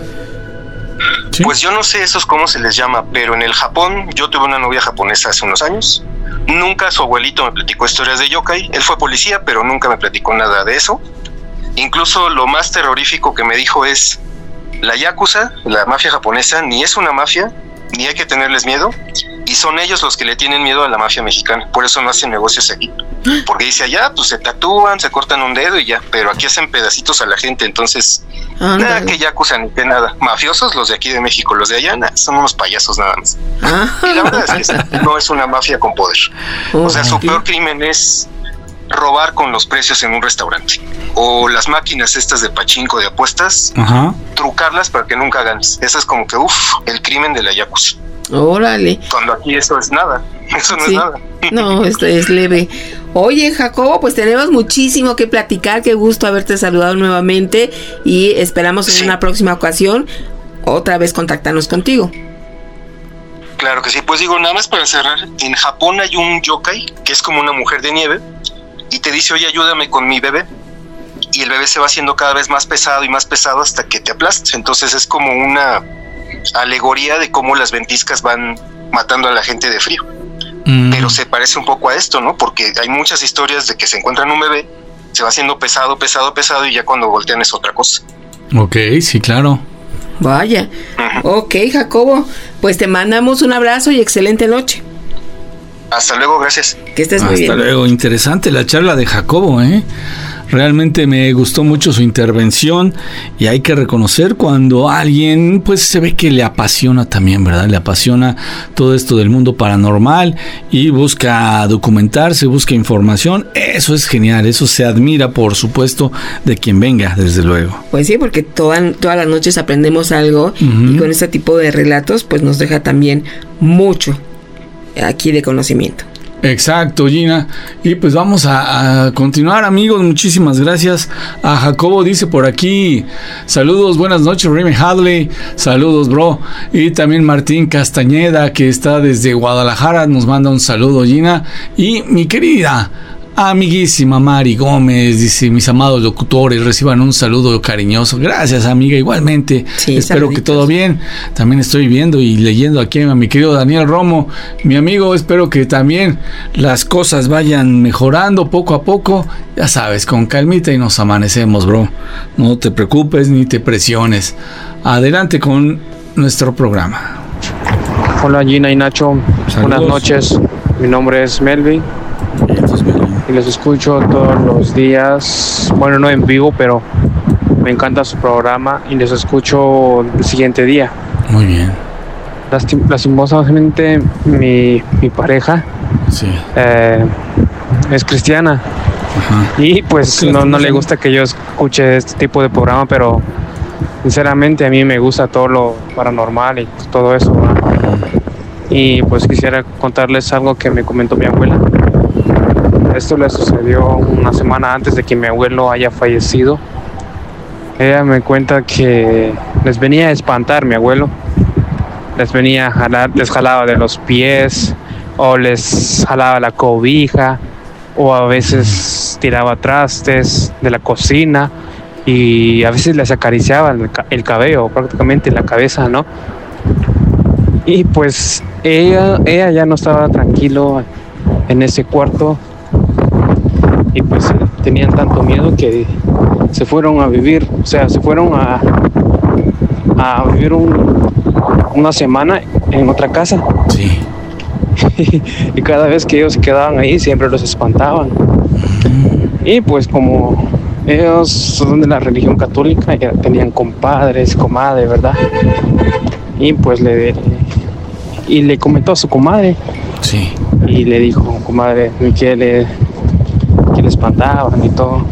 ¿Sí? Pues yo no sé esos cómo se les llama, pero en el Japón, yo tuve una novia japonesa hace unos años. Nunca su abuelito me platicó historias de yokai. Él fue policía, pero nunca me platicó nada de eso. Incluso lo más terrorífico que me dijo es, la yakuza, la mafia japonesa, ni es una mafia, ni hay que tenerles miedo, y son ellos los que le tienen miedo a la mafia mexicana. Por eso no hacen negocios aquí. Porque dice allá, pues se tatúan, se cortan un dedo y ya, pero aquí hacen pedacitos a la gente. Entonces, ah, nada no. que yakuza ni que nada. Mafiosos los de aquí de México, los de allá, nada, son unos payasos nada más. Ah. Y la verdad es que no es una mafia con poder. O sea, su peor crimen es robar con los precios en un restaurante, o las máquinas estas de pachinko de apuestas, uh-huh. trucarlas para que nunca ganes. Eso es como que uff, el crimen de la yakuza. Órale. Cuando aquí eso es nada, eso no sí. es nada. No, esto es leve. Oye, Jacobo, pues tenemos muchísimo que platicar. Qué gusto haberte saludado nuevamente y esperamos en sí. una próxima ocasión otra vez contactarnos contigo. Claro que sí. Pues digo, nada más para cerrar, en Japón hay un yokai que es como una mujer de nieve y te dice, oye, ayúdame con mi bebé, y el bebé se va haciendo cada vez más pesado y más pesado hasta que te aplastas. Entonces es como una alegoría de cómo las ventiscas van matando a la gente de frío. Mm. Pero se parece un poco a esto, ¿no? Porque hay muchas historias de que se encuentran un bebé, se va haciendo pesado, pesado, pesado, y ya cuando voltean es otra cosa. Ok, sí, claro. Vaya. Uh-huh. Ok, Jacobo, pues te mandamos un abrazo y excelente noche. Hasta luego, gracias. Que estés muy Hasta bien. Hasta luego, interesante la charla de Jacobo, ¿eh? Realmente me gustó mucho su intervención y hay que reconocer cuando alguien pues se ve que le apasiona también, ¿verdad? Le apasiona todo esto del mundo paranormal y busca documentarse, busca información. Eso es genial, eso se admira, por supuesto, de quien venga, desde luego. Pues sí, porque toda, todas las noches aprendemos algo uh-huh. y con este tipo de relatos pues nos deja también mucho aquí de conocimiento. Exacto, Gina. Y pues vamos a, a continuar, amigos. Muchísimas gracias. A Jacobo dice por aquí: saludos, buenas noches, Remy Hadley. Saludos, bro. Y también Martín Castañeda, que está desde Guadalajara, nos manda un saludo, Gina. Y mi querida amiguísima Mari Gómez dice: mis amados locutores, reciban un saludo cariñoso. Gracias, amiga, igualmente. Sí, espero saluditos. Que todo bien. También estoy viendo y leyendo aquí a mi querido Daniel Romo, mi amigo. Espero que también las cosas vayan mejorando poco a poco. Ya sabes, con calmita y nos amanecemos, bro. No te preocupes ni te presiones. Adelante con nuestro programa. Hola, Gina y Nacho. Saludos. Buenas noches. Mi nombre es Melvin. Y les escucho todos los días, bueno, no en vivo, pero me encanta su programa y les escucho el siguiente día. Muy bien. Lastim- lastimosamente mi, mi pareja sí. eh, es cristiana. Ajá. Y pues no, no le gusta que yo escuche este tipo de programa, pero sinceramente a mí me gusta todo lo paranormal y todo eso, ¿verdad? Y pues quisiera contarles algo que me comentó mi abuela. Esto le sucedió una semana antes de que mi abuelo haya fallecido. Ella me cuenta que les venía a espantar mi abuelo. Les venía a jalar, les jalaba de los pies, o les jalaba la cobija, o a veces tiraba trastes de la cocina, y a veces les acariciaba el, el cabello, prácticamente la cabeza, ¿no? Y pues ella, ella ya no estaba tranquilo en ese cuarto. Y pues tenían tanto miedo que se fueron a vivir, o sea, se fueron a, a vivir un, una semana en otra casa. Sí. Y cada vez que ellos se quedaban ahí, siempre los espantaban. Mm. Y pues como ellos son de la religión católica, ya tenían compadres, comadre, ¿verdad? Y pues le, y le comentó a su comadre. Sí. Y le dijo, comadre, que le... que le espantaban y todo.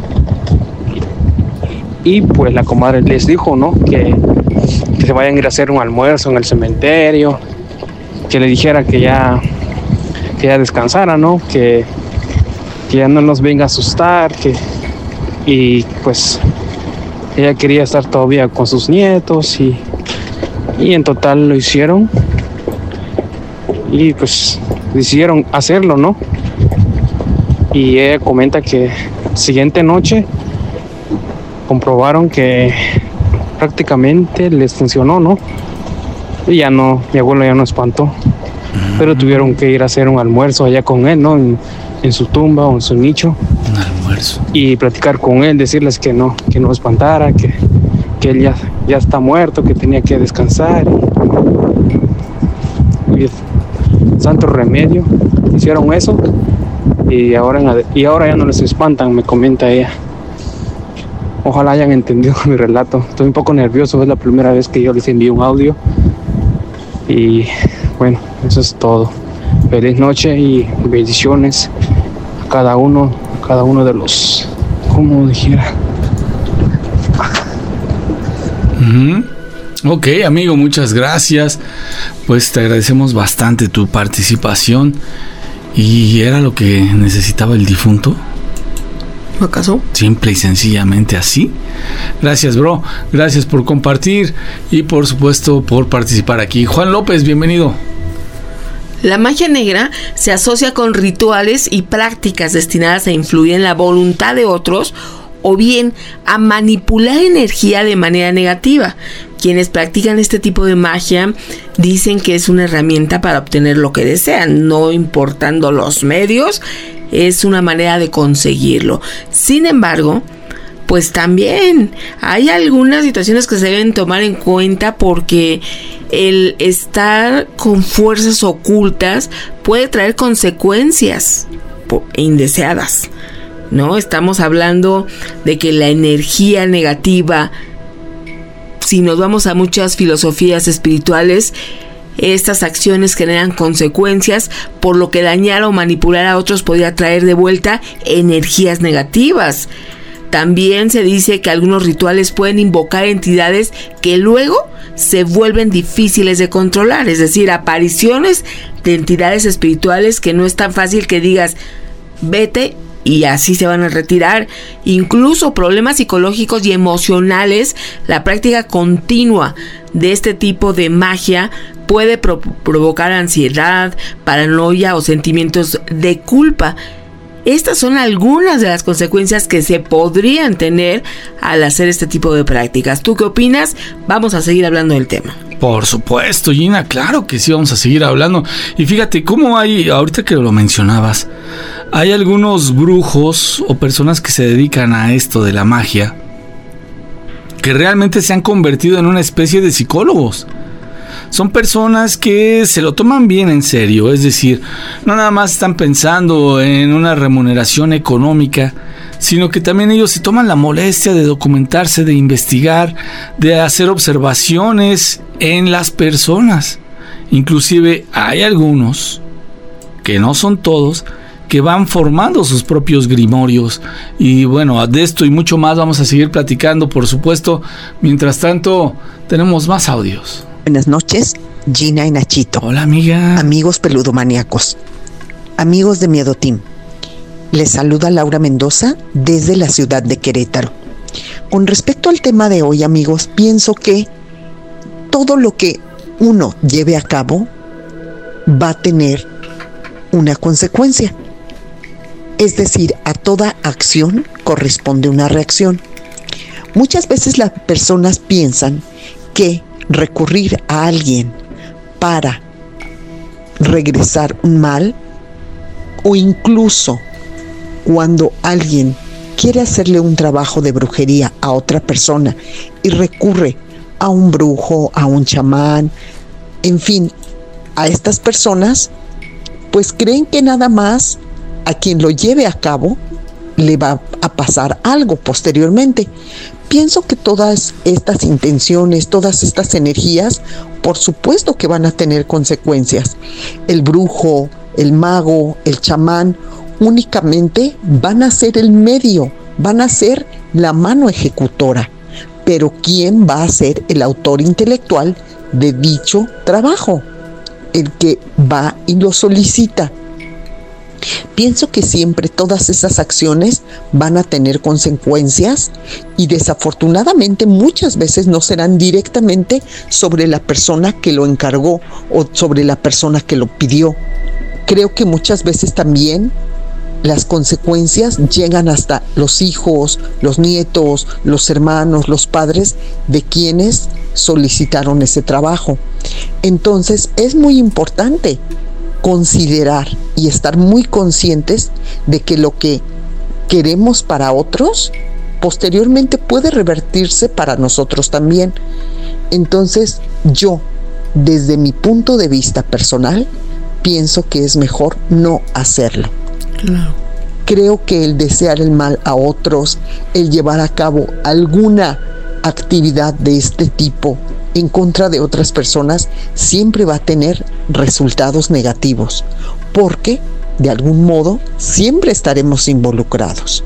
Y, y pues la comadre les dijo, ¿no? Que, que se vayan a ir a hacer un almuerzo en el cementerio, que le dijera que ya que ya descansara, ¿no? Que, que ya no nos venga a asustar, que y pues ella quería estar todavía con sus nietos y, y en total lo hicieron y pues decidieron hacerlo, ¿no? Y ella comenta que la siguiente noche comprobaron que prácticamente les funcionó, ¿no? Y ya no, mi abuelo ya no espantó. Mm-hmm. Pero tuvieron que ir a hacer un almuerzo allá con él, ¿no? En, en su tumba o en su nicho. Un almuerzo. Y platicar con él, decirles que no, que no espantara, que, que él ya, ya está muerto, que tenía que descansar. Y, y santo remedio, hicieron eso. Y ahora, en, y ahora ya no les espantan, me comenta ella. Ojalá hayan entendido mi relato. Estoy un poco nervioso, es la primera vez que yo les envío un audio. Y bueno, eso es todo. Feliz noche y bendiciones a cada uno, a cada uno de los, como dijera. Uh-huh. Ok, amigo, muchas gracias. Pues te agradecemos bastante tu participación. ¿Y era lo que necesitaba el difunto? ¿Acaso? Simple y sencillamente así. Gracias, bro. Gracias por compartir y por supuesto por participar aquí. Juan López, bienvenido. La magia negra se asocia con rituales y prácticas destinadas a influir en la voluntad de otros o bien a manipular energía de manera negativa. Quienes practican este tipo de magia dicen que es una herramienta para obtener lo que desean, no importando los medios, es una manera de conseguirlo. Sin embargo, pues también hay algunas situaciones que se deben tomar en cuenta porque el estar con fuerzas ocultas puede traer consecuencias indeseadas, ¿no? Estamos hablando de que la energía negativa, si nos vamos a muchas filosofías espirituales, estas acciones generan consecuencias, por lo que dañar o manipular a otros podría traer de vuelta energías negativas. También se dice que algunos rituales pueden invocar entidades que luego se vuelven difíciles de controlar, es decir, apariciones de entidades espirituales que no es tan fácil que digas vete y así se van a retirar. Incluso problemas psicológicos y emocionales. La práctica continua de este tipo de magia puede pro- provocar ansiedad, paranoia o sentimientos de culpa. Estas son algunas de las consecuencias que se podrían tener al hacer este tipo de prácticas. ¿Tú qué opinas? Vamos a seguir hablando del tema. Por supuesto, Gina, claro que sí, vamos a seguir hablando. Y fíjate cómo hay, ahorita que lo mencionabas, hay algunos brujos o personas que se dedican a esto de la magia que realmente se han convertido en una especie de psicólogos. Son personas que se lo toman bien en serio, es decir, no nada más están pensando en una remuneración económica, sino que también ellos se toman la molestia de documentarse, de investigar, de hacer observaciones en las personas. Inclusive hay algunos, que no son todos, que van formando sus propios grimorios. Y bueno, de esto y mucho más vamos a seguir platicando, por supuesto. Mientras tanto, tenemos más audios. Buenas noches, Gina y Nachito. Hola, amiga. Amigos peludomaníacos. Amigos de Miedo Team. Les saluda Laura Mendoza desde la ciudad de Querétaro. Con respecto al tema de hoy, amigos, pienso que todo lo que uno lleve a cabo va a tener una consecuencia. Es decir, a toda acción corresponde una reacción. Muchas veces las personas piensan que recurrir a alguien para regresar un mal, o incluso cuando alguien quiere hacerle un trabajo de brujería a otra persona y recurre a un brujo, a un chamán, en fin, a estas personas, pues creen que nada más a quien lo lleve a cabo le va a pasar algo posteriormente. Pienso que todas estas intenciones, todas estas energías, por supuesto que van a tener consecuencias. El brujo, el mago, el chamán, únicamente van a ser el medio, van a ser la mano ejecutora. Pero ¿quién va a ser el autor intelectual de dicho trabajo? El que va y lo solicita. Pienso que siempre todas esas acciones van a tener consecuencias y desafortunadamente muchas veces no serán directamente sobre la persona que lo encargó o sobre la persona que lo pidió. Creo que muchas veces también las consecuencias llegan hasta los hijos, los nietos, los hermanos, los padres de quienes solicitaron ese trabajo. Entonces es muy importante considerar y estar muy conscientes de que lo que queremos para otros posteriormente puede revertirse para nosotros también. Entonces yo, desde mi punto de vista personal, pienso que es mejor no hacerlo. Claro. Creo que el desear el mal a otros, el llevar a cabo alguna actividad de este tipo en contra de otras personas, siempre va a tener resultados negativos, porque de algún modo siempre estaremos involucrados.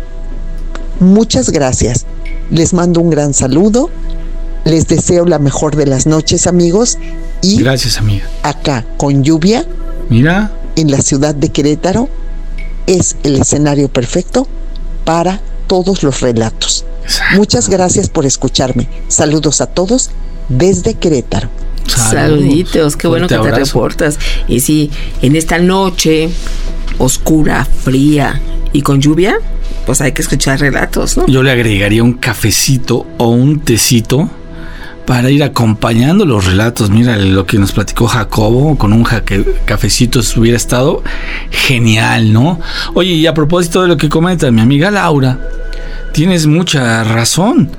Muchas gracias. Les mando un gran saludo. Les deseo la mejor de las noches, amigos. Y gracias, amiga. Acá, con lluvia, mira, en la ciudad de Querétaro, es el escenario perfecto para todos los relatos. Exacto. Muchas gracias por escucharme. Saludos a todos desde Querétaro. Saluditos, qué bueno que te reportas. Y sí, en esta noche oscura, fría y con lluvia, pues hay que escuchar relatos, ¿no? Yo le agregaría un cafecito o un tecito para ir acompañando los relatos. Mira lo que nos platicó Jacobo, con un jaque, cafecito hubiera estado genial, ¿no? Oye, y a propósito de lo que comenta mi amiga Laura, tienes mucha razón.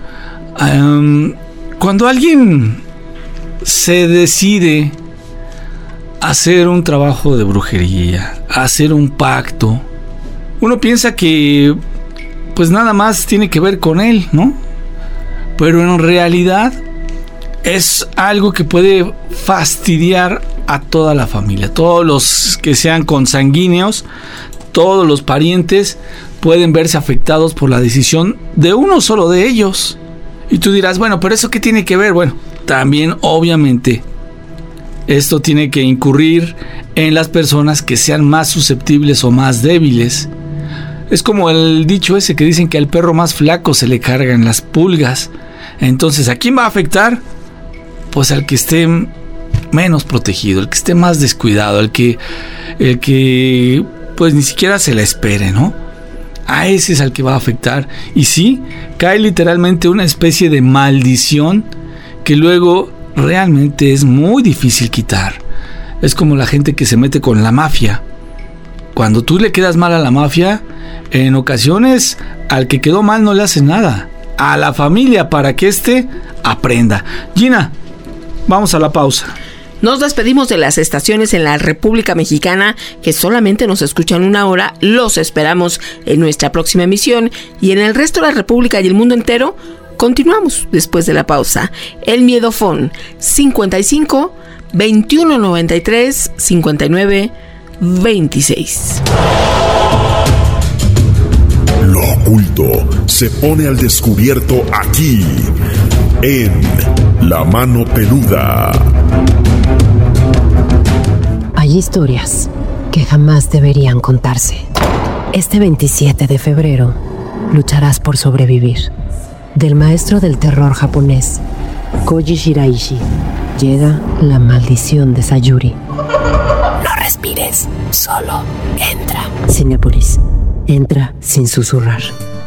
Um, cuando alguien se decide hacer un trabajo de brujería, hacer un pacto, uno piensa que pues nada más tiene que ver con él, ¿no? Pero en realidad es algo que puede fastidiar a toda la familia, todos los que sean consanguíneos, todos los parientes, pueden verse afectados por la decisión de uno solo de ellos. Y tú dirás, bueno, pero ¿eso qué tiene que ver? Bueno, también obviamente esto tiene que incurrir en las personas que sean más susceptibles o más débiles. Es como el dicho ese que dicen que al perro más flaco se le cargan las pulgas. Entonces, ¿a quién va a afectar? Pues al que esté menos protegido, el que esté más descuidado, el que, el que pues ni siquiera se la espere, ¿no? A ese es al que va a afectar. Y sí, cae literalmente una especie de maldición que luego realmente es muy difícil quitar. Es como la gente que se mete con la mafia. Cuando tú le quedas mal a la mafia, en ocasiones al que quedó mal no le hace nada. A la familia, para que éste aprenda. Gina, vamos a la pausa. Nos despedimos de las estaciones en la República Mexicana que solamente nos escuchan una hora. Los esperamos en nuestra próxima emisión. Y en el resto de la República y el mundo entero, continuamos después de la pausa. El Miedofón, cincuenta y cinco, veintiuno noventa y tres, cincuenta y nueve, veintiséis. Lo oculto se pone al descubierto aquí, en La Mano Peluda. Hay historias que jamás deberían contarse. Este veintisiete de febrero lucharás por sobrevivir. Del maestro del terror japonés, Koji Shiraishi, llega la maldición de Sayuri. No respires, solo entra. Cinépolis, entra sin susurrar.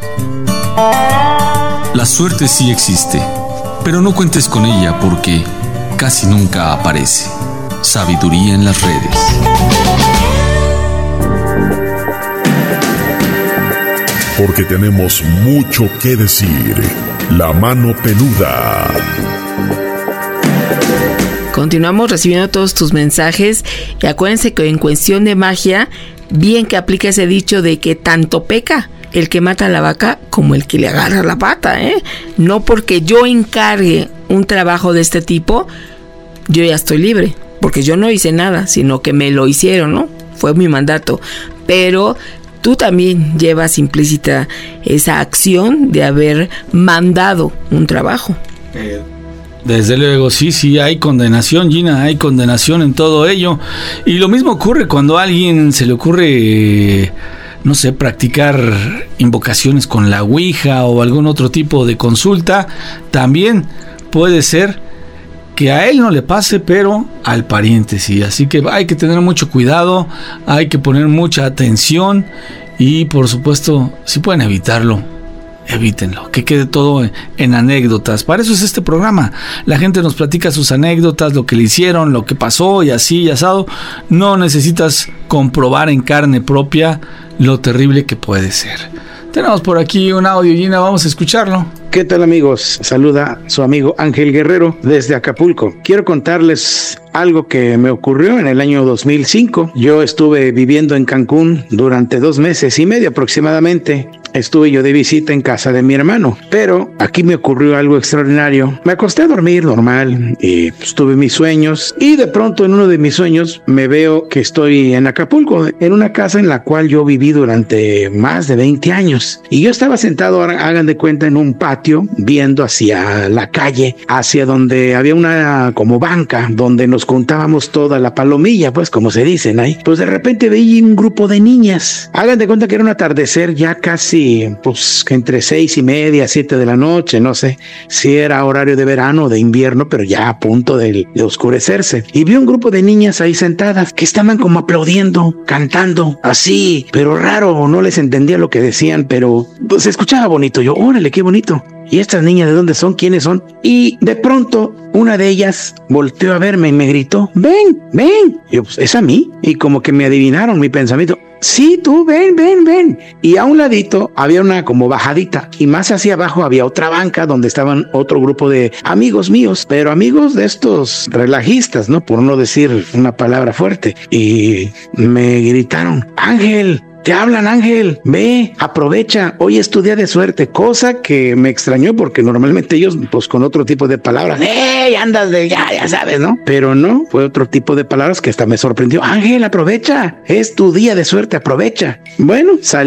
La suerte sí existe, pero no cuentes con ella porque casi nunca aparece. Sabiduría en las redes. Porque tenemos mucho que decir. La Mano Peluda. Continuamos recibiendo todos tus mensajes y acuérdense que en cuestión de magia, bien que aplica ese dicho de que tanto peca el que mata a la vaca como el que le agarra la pata, ¿eh? No porque yo encargue un trabajo de este tipo, yo ya estoy libre, porque yo no hice nada, sino que me lo hicieron, ¿no? Fue mi mandato, pero tú también llevas implícita esa acción de haber mandado un trabajo. Eh. Desde luego, sí, sí, hay condenación, Gina, hay condenación en todo ello. Y lo mismo ocurre cuando a alguien se le ocurre, no sé, practicar invocaciones con la Ouija o algún otro tipo de consulta. También puede ser que a él no le pase, pero al pariente sí. Así que hay que tener mucho cuidado, hay que poner mucha atención y, por supuesto, si pueden evitarlo, evítenlo, que quede todo en anécdotas. Para eso es este programa. La gente nos platica sus anécdotas, lo que le hicieron, lo que pasó y así y asado. No necesitas comprobar en carne propia lo terrible que puede ser. Tenemos por aquí un audio, Gina, vamos a escucharlo. ¿Qué tal, amigos? Saluda su amigo Ángel Guerrero desde Acapulco. Quiero contarles algo que me ocurrió en el año dos mil cinco. Yo estuve viviendo en Cancún durante dos meses y medio aproximadamente. Estuve yo de visita en casa de mi hermano, pero aquí me ocurrió algo extraordinario. Me acosté a dormir normal y pues, tuve mis sueños y de pronto en uno de mis sueños me veo que estoy en Acapulco, en una casa en la cual yo viví durante más de veinte años. Y yo estaba sentado, hagan de cuenta, en un patio viendo hacia la calle, hacia donde había una como banca donde nos contábamos toda la palomilla, pues como se dicen ahí. Pues de repente veí un grupo de niñas. Hagan de cuenta que era un atardecer ya casi pues entre seis y media, siete de la noche, no sé si era horario de verano o de invierno, pero ya a punto de, de oscurecerse. Y vi un grupo de niñas ahí sentadas que estaban como aplaudiendo, cantando, así, pero raro, no les entendía lo que decían, pero pues, se escuchaba bonito. Yo, órale, qué bonito. ¿Y estas niñas de dónde son? ¿Quiénes son? Y de pronto una de ellas volteó a verme y me gritó, ven, ven. Y yo, pues, ¿es a mí? Y como que me adivinaron mi pensamiento. Sí, tú, ven, ven, ven. Y a un ladito había una como bajadita y más hacia abajo había otra banca donde estaban otro grupo de amigos míos, pero amigos de estos relajistas, ¿no? Por no decir una palabra fuerte. Y me gritaron, Ángel, te hablan, Ángel, ve, aprovecha, hoy es tu día de suerte, cosa que me extrañó porque normalmente ellos, pues con otro tipo de palabras, ¡ey, andas de ya, ya sabes, ¿no? Pero no, fue otro tipo de palabras que hasta me sorprendió. Ángel, aprovecha, es tu día de suerte, aprovecha. Bueno, salí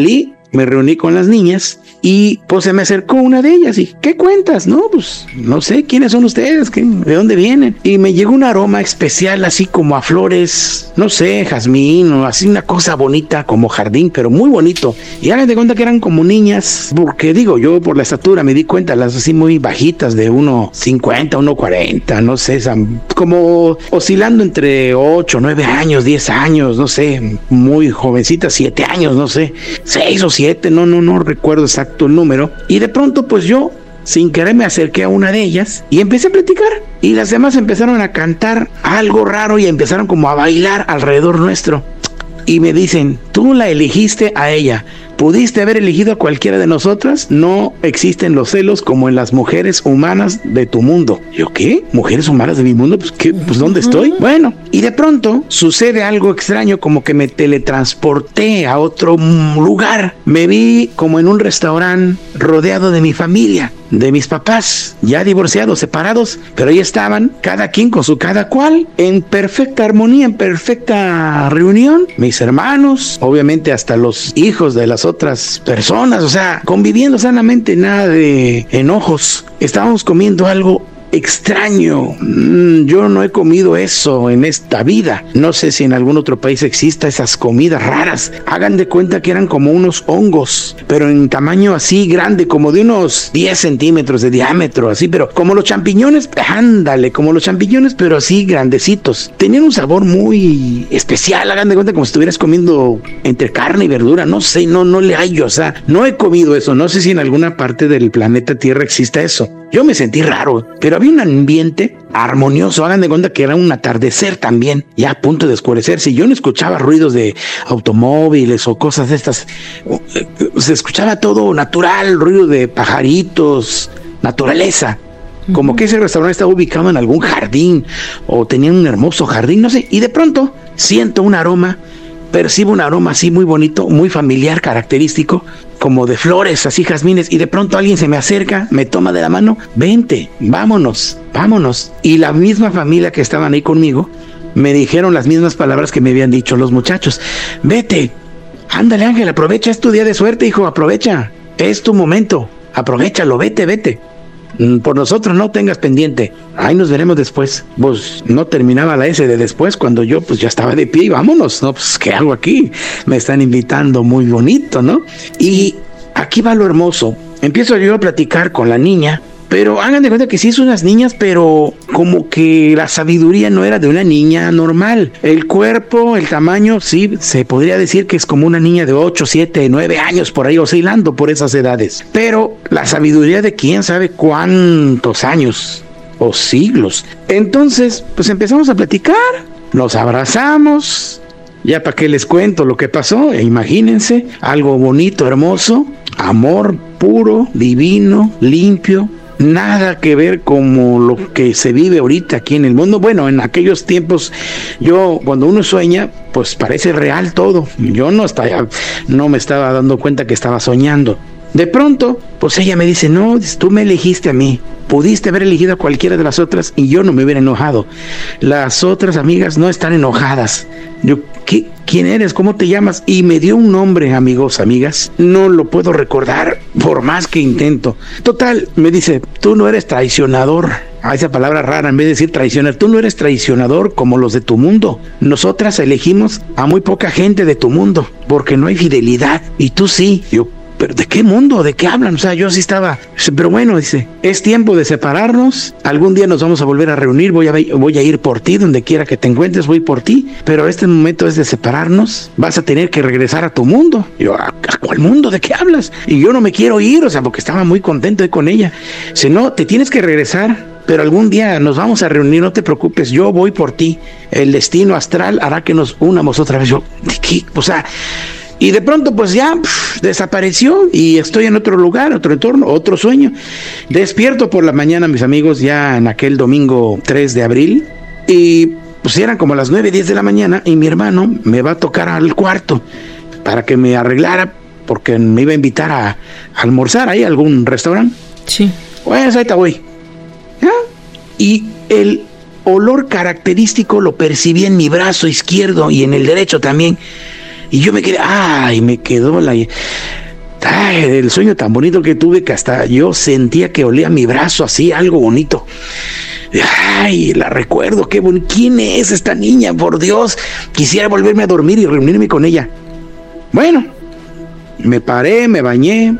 me reuní con las niñas y pues se me acercó una de ellas y ¿qué cuentas? No, pues no sé quiénes son ustedes, ¿qué, de dónde vienen? Y me llegó un aroma especial así como a flores, no sé, jazmín o así una cosa bonita como jardín, pero muy bonito. Y hagan de cuenta que eran como niñas, porque digo, yo por la estatura me di cuenta, las así muy bajitas de uno cincuenta, uno cuarenta, no sé, como oscilando entre ocho, nueve años, diez años, no sé, muy jovencitas, siete años, no sé, seis o siete, no, no, no recuerdo exacto el número. Y de pronto pues yo sin querer me acerqué a una de ellas y empecé a platicar y las demás empezaron a cantar algo raro y empezaron como a bailar alrededor nuestro y me dicen, tú la elegiste a ella, pudiste haber elegido a cualquiera de nosotras, no existen los celos como en las mujeres humanas de tu mundo. ¿Yo qué? ¿Mujeres humanas de mi mundo? Pues, ¿qué? Pues ¿dónde estoy? Bueno, y de pronto sucede algo extraño, como que me teletransporté a otro lugar. Me vi como en un restaurante rodeado de mi familia, de mis papás, ya divorciados, separados, pero ahí estaban, cada quien con su cada cual, en perfecta armonía, en perfecta reunión. Mis hermanos, obviamente hasta los hijos de las otras personas, o sea, conviviendo sanamente, nada de enojos. Estábamos comiendo algo extraño. Yo no he comido eso en esta vida. No sé si en algún otro país exista esas comidas raras. Hagan de cuenta que eran como unos hongos, pero en tamaño así grande, como de unos diez centímetros de diámetro, así, pero como los champiñones, ándale, como los champiñones, pero así grandecitos. Tenían un sabor muy especial. Hagan de cuenta como si estuvieras comiendo entre carne y verdura. No sé, no, no le hallo, o sea, no he comido eso. No sé si en alguna parte del planeta Tierra exista eso. Yo me sentí raro, pero había un ambiente armonioso. Hagan de cuenta que era un atardecer también, ya a punto de oscurecerse. Yo no escuchaba ruidos de automóviles o cosas de estas. Se escuchaba todo natural, ruido de pajaritos, naturaleza. Como que ese restaurante estaba ubicado en algún jardín o tenía un hermoso jardín, no sé. Y de pronto siento un aroma, percibo un aroma así muy bonito, muy familiar, característico, como de flores, así jazmines, y de pronto alguien se me acerca, me toma de la mano, vente, vámonos, vámonos. Y la misma familia que estaban ahí conmigo, me dijeron las mismas palabras que me habían dicho los muchachos, vete, ándale Ángel, aprovecha, es tu día de suerte, hijo, aprovecha, es tu momento, aprovechalo, vete, vete. Por nosotros no tengas pendiente, ahí nos veremos después. Pues no terminaba la S de después cuando yo pues ya estaba de pie y vámonos, ¿no? Pues ¿qué hago aquí? Me están invitando muy bonito, ¿no? Y aquí va lo hermoso. Empiezo yo a platicar con la niña, pero hagan de cuenta que sí son unas niñas, pero como que la sabiduría no era de una niña normal. El cuerpo, el tamaño, sí, se podría decir que es como una niña de ocho, siete, nueve años, por ahí oscilando por esas edades. Pero la sabiduría de quién sabe cuántos años o siglos. Entonces, pues empezamos a platicar, nos abrazamos. Ya para qué les cuento lo que pasó, e imagínense, algo bonito, hermoso, amor puro, divino, limpio. Nada que ver como lo que se vive ahorita aquí en el mundo. Bueno, en aquellos tiempos, yo, cuando uno sueña, pues parece real todo. Yo no estaba, no me estaba dando cuenta que estaba soñando. De pronto, pues ella me dice, no, tú me elegiste a mí. Pudiste haber elegido a cualquiera de las otras y yo no me hubiera enojado. Las otras amigas no están enojadas. Yo, ¿qué? ¿Quién eres? ¿Cómo te llamas? Y me dio un nombre, amigos, amigas. No lo puedo recordar por más que intento. Total, me dice, tú no eres traicionador. A esa palabra rara, en vez de decir traicionar, tú no eres traicionador como los de tu mundo. Nosotras elegimos a muy poca gente de tu mundo, porque no hay fidelidad. Y tú sí. Yo, ¿pero de qué mundo? ¿De qué hablan? O sea, yo sí estaba... Pero bueno, dice, es tiempo de separarnos. Algún día nos vamos a volver a reunir. Voy a, voy a ir por ti, donde quiera que te encuentres, voy por ti. Pero este momento es de separarnos. Vas a tener que regresar a tu mundo. Yo, ¿a, a cuál mundo? ¿De qué hablas? Y yo no me quiero ir, o sea, porque estaba muy contento ahí con ella. Si no, te tienes que regresar. Pero algún día nos vamos a reunir, no te preocupes, yo voy por ti. El destino astral hará que nos unamos otra vez. Yo, ¿de qué? O sea... Y de pronto pues ya pff, desapareció y estoy en otro lugar, otro entorno, otro sueño. Despierto por la mañana, mis amigos, ya en aquel domingo tres de abril. Y pues eran como las nueve, diez de la mañana y mi hermano me va a tocar al cuarto para que me arreglara porque me iba a invitar a, a almorzar ahí a algún restaurante. Sí. Pues ahí te voy. ¿Ya? Y el olor característico lo percibí en mi brazo izquierdo y en el derecho también. Y yo me quedé, ay, me quedó la... Ay, el sueño tan bonito que tuve que hasta yo sentía que olía mi brazo así, algo bonito. Ay, la recuerdo, qué bonito. ¿Quién es esta niña? Por Dios, quisiera volverme a dormir y reunirme con ella. Bueno, me paré, me bañé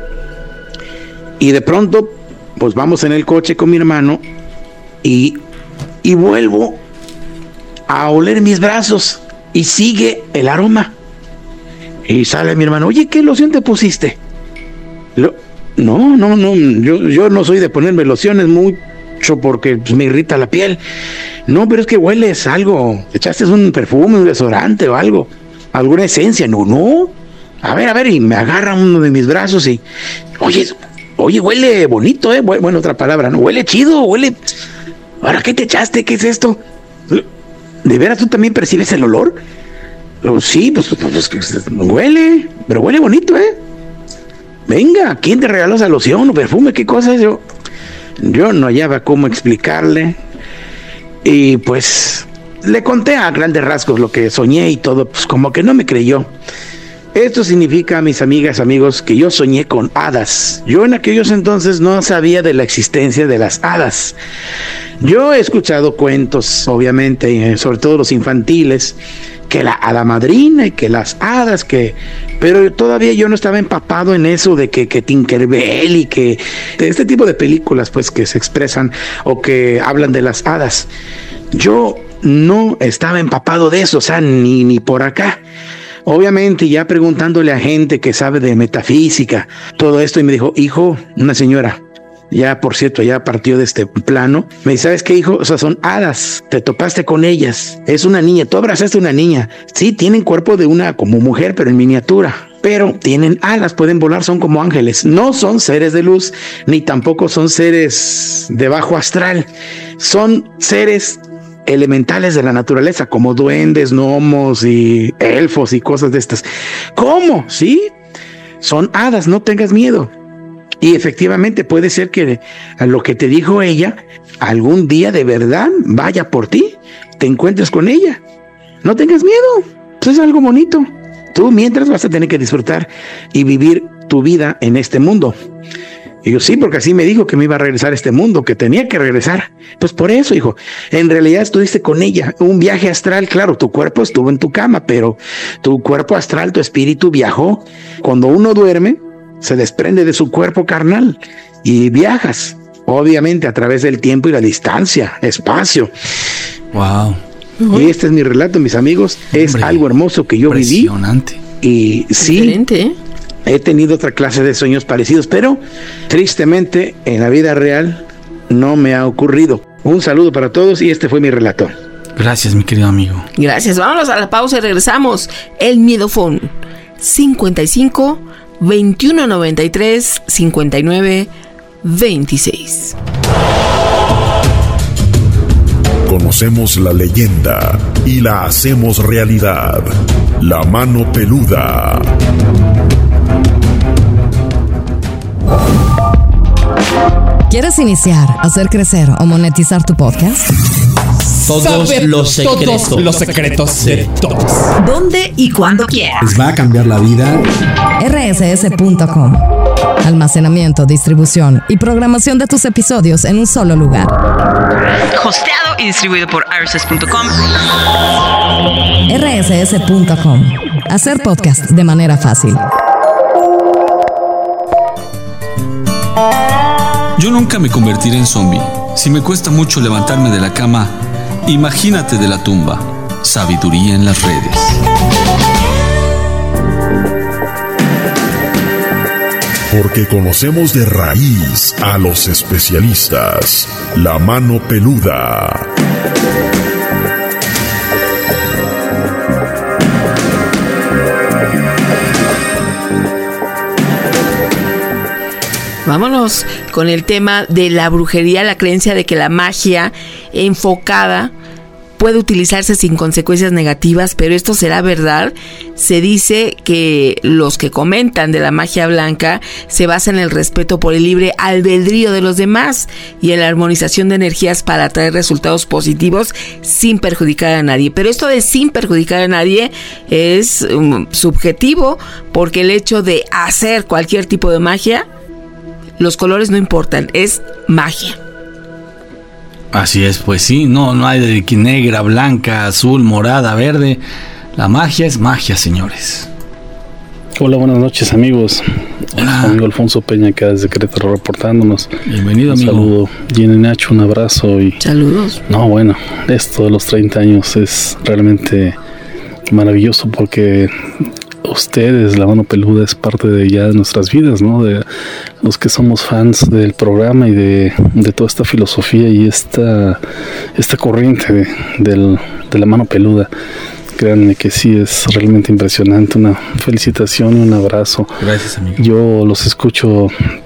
y de pronto, pues vamos en el coche con mi hermano y, y vuelvo a oler mis brazos y sigue el aroma. Y sale mi hermano, oye, ¿qué loción te pusiste? Lo, no, no, no, yo, yo no soy de ponerme lociones mucho porque pues, me irrita la piel. No, pero es que hueles algo, echaste un perfume, un desodorante o algo, alguna esencia. No, no, a ver, a ver, y me agarra uno de mis brazos y, oye, oye, huele bonito, eh, bueno, otra palabra, no, huele chido, huele, ¿ahora qué te echaste? ¿Qué es esto? ¿De veras tú también percibes el olor? Oh, sí, pues, pues, pues huele, pero huele bonito, ¿eh? Venga, ¿quién te regaló esa loción o perfume? ¿Qué cosa es? Yo, yo no hallaba cómo explicarle. Y pues le conté a grandes rasgos lo que soñé y todo, pues como que no me creyó. Esto significa, mis amigas, amigos, que yo soñé con hadas. Yo en aquellos entonces no sabía de la existencia de las hadas. Yo he escuchado cuentos, obviamente, sobre todo los infantiles, que la hada madrina y que las hadas, que... pero todavía yo no estaba empapado en eso de que, que Tinkerbell y que... de este tipo de películas, pues, que se expresan o que hablan de las hadas. Yo no estaba empapado de eso, o sea, ni, ni por acá. Obviamente, ya preguntándole a gente que sabe de metafísica, todo esto, y me dijo, hijo, una señora, ya por cierto, ya partió de este plano, me dice, ¿sabes qué, hijo? O sea, son hadas, te topaste con ellas, es una niña, tú abrazaste a una niña, sí, tienen cuerpo de una como mujer, pero en miniatura, pero tienen alas, pueden volar, son como ángeles, no son seres de luz, ni tampoco son seres de bajo astral, son seres elementales de la naturaleza, como duendes, gnomos y elfos y cosas de estas. ¿Cómo? ¿Sí? Son hadas, no tengas miedo. Y efectivamente puede ser que lo que te dijo ella, algún día de verdad vaya por ti, te encuentres con ella. No tengas miedo, pues es algo bonito. Tú mientras vas a tener que disfrutar y vivir tu vida en este mundo. Y yo, sí, porque así me dijo que me iba a regresar a este mundo, que tenía que regresar. Pues por eso, hijo, en realidad estuviste con ella, un viaje astral, claro, tu cuerpo estuvo en tu cama, pero tu cuerpo astral, tu espíritu viajó. Cuando uno duerme, se desprende de su cuerpo carnal y viajas, obviamente a través del tiempo y la distancia, espacio. Wow. Y este es mi relato, mis amigos. Hombre, es algo hermoso que yo viví. Impresionante. Y sí, diferente, ¿eh? He tenido otra clase de sueños parecidos, pero tristemente en la vida real no me ha ocurrido. Un saludo para todos y este fue mi relato. Gracias, mi querido amigo. Gracias. Vámonos a la pausa y regresamos. El Miedofón cincuenta y cinco veintiuno noventa y tres cincuenta y nueve veintiséis. Conocemos la leyenda y la hacemos realidad. La mano peluda. ¿Quieres iniciar, hacer crecer o monetizar tu podcast? Todos Saber los secretos. Todos los secretos de todos. ¿Dónde y cuándo quieras? Les va a cambiar la vida. R S S punto com. Almacenamiento, distribución y programación de tus episodios en un solo lugar. Hosteado y distribuido por R S S punto com. R S S punto com. Hacer podcast de manera fácil. Yo nunca me convertiré en zombie. Si me cuesta mucho levantarme de la cama, imagínate de la tumba. Sabiduría en las redes. Porque conocemos de raíz a los especialistas. La mano peluda. Vámonos con el tema de la brujería, la creencia de que la magia enfocada puede utilizarse sin consecuencias negativas, pero esto será verdad. Se dice que los que comentan de la magia blanca se basan en el respeto por el libre albedrío de los demás y en la armonización de energías para atraer resultados positivos sin perjudicar a nadie. Pero esto de sin perjudicar a nadie es um, subjetivo, porque el hecho de hacer cualquier tipo de magia, los colores no importan, es magia. Así es, pues sí, no, no hay de negra, blanca, azul, morada, verde. La magia es magia, señores. Hola, buenas noches, amigos. Hola. Amigo Alfonso Peña, acá desde Querétaro, reportándonos. Bienvenido, amigo. Un saludo. Jenny Nacho, un abrazo. Y saludos. No, bueno, esto de los treinta años es realmente maravilloso, porque ustedes, La Mano Peluda, es parte de ya de nuestras vidas, ¿no? De los que somos fans del programa y de, de toda esta filosofía y esta, esta corriente de, del, de La Mano Peluda. Créanme que sí, es realmente impresionante. Una felicitación y un abrazo. Gracias, amigo. Yo los escucho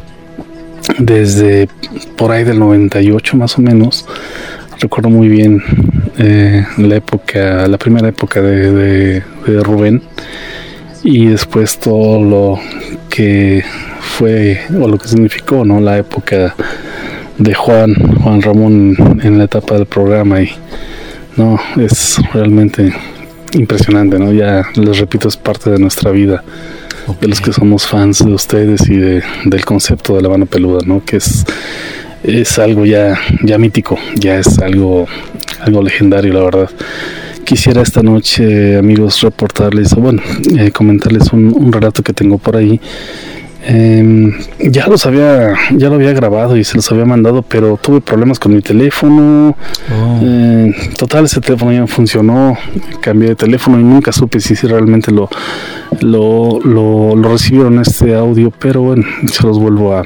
desde por ahí del noventa y ocho más o menos. Recuerdo muy bien eh, la época, la primera época de, de, de Rubén, y después todo lo que fue o lo que significó, ¿no? La época de Juan, Juan Ramón en la etapa del programa, y no, es realmente impresionante, ¿no? Ya les repito, es parte de nuestra vida, okay, de los que somos fans de ustedes y de, del concepto de La Mano Peluda, ¿no? Que es es algo ya ya mítico, ya es algo algo legendario, la verdad. Quisiera esta noche, amigos, reportarles, o bueno, eh, comentarles un, un relato que tengo por ahí. Eh, ya los había, ya lo había grabado y se los había mandado, pero tuve problemas con mi teléfono. Oh. Eh, total, ese teléfono ya no funcionó. Cambié de teléfono y nunca supe si, si realmente lo, lo, lo, lo recibieron este audio, pero bueno, se los vuelvo a,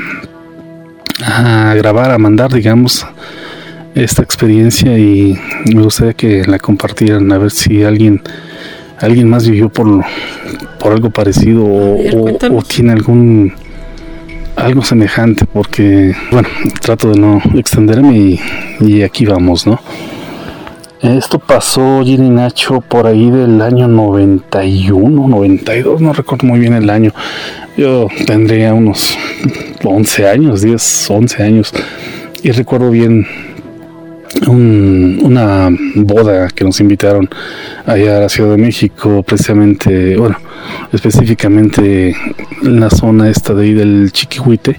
a grabar, a mandar, digamos, esta experiencia, y me gustaría que la compartieran, a ver si alguien alguien más vivió por por algo parecido o, o, o tiene algún algo semejante, porque bueno, trato de no extenderme y, y aquí vamos, ¿no? Esto pasó, Jenny Nacho, por ahí del año noventa y uno, noventa y dos, no recuerdo muy bien el año. Yo tendría unos once años, diez, once años, y recuerdo bien Un, una boda que nos invitaron allá a la Ciudad de México, precisamente, bueno, específicamente en la zona esta de ahí del Chiquihuite.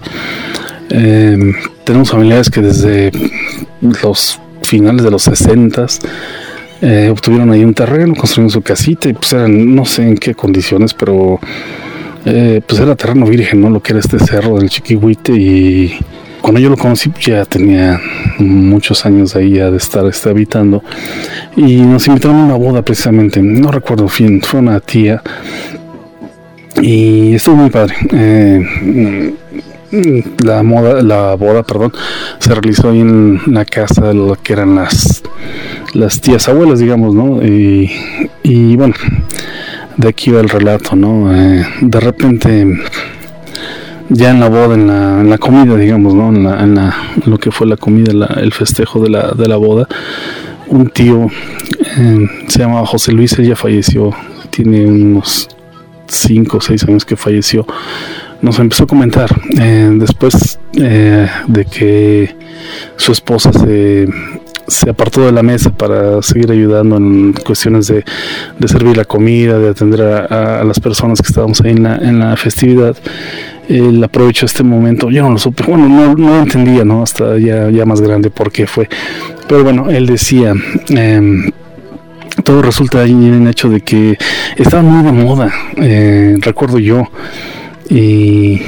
Eh, tenemos familiares que desde los finales de los sesentas eh, obtuvieron ahí un terreno, construyeron su casita, y pues eran, no sé en qué condiciones, pero eh, pues era terreno virgen, ¿no? Lo que era este cerro del Chiquihuite, y cuando yo lo conocí ya tenía muchos años ahí ya de estar este, habitando, y nos invitaron a una boda precisamente, no recuerdo bien, fue una tía, y estuvo muy padre. Eh, la moda, la boda, perdón, se realizó ahí en la casa de lo que eran las las tías abuelas, digamos, ¿no? Y, y bueno, de aquí va el relato, ¿no? Eh, de repente, ya en la boda, en la, en la comida, digamos, ¿no? En, la, en, la, en lo que fue la comida, la, el festejo de la, de la boda, un tío eh, se llamaba José Luis, él ya falleció, tiene unos cinco o seis años que falleció. Nos empezó a comentar eh, después eh, de que su esposa se, se apartó de la mesa para seguir ayudando en cuestiones de, de servir la comida, de atender a, a las personas que estábamos ahí en la, en la festividad. Él aprovechó este momento, yo no lo supe, bueno, no, no lo entendía, ¿no? Hasta ya, ya más grande por qué fue, pero bueno, él decía, eh, todo resulta ahí en el hecho de que estaba muy de moda, eh, recuerdo yo, y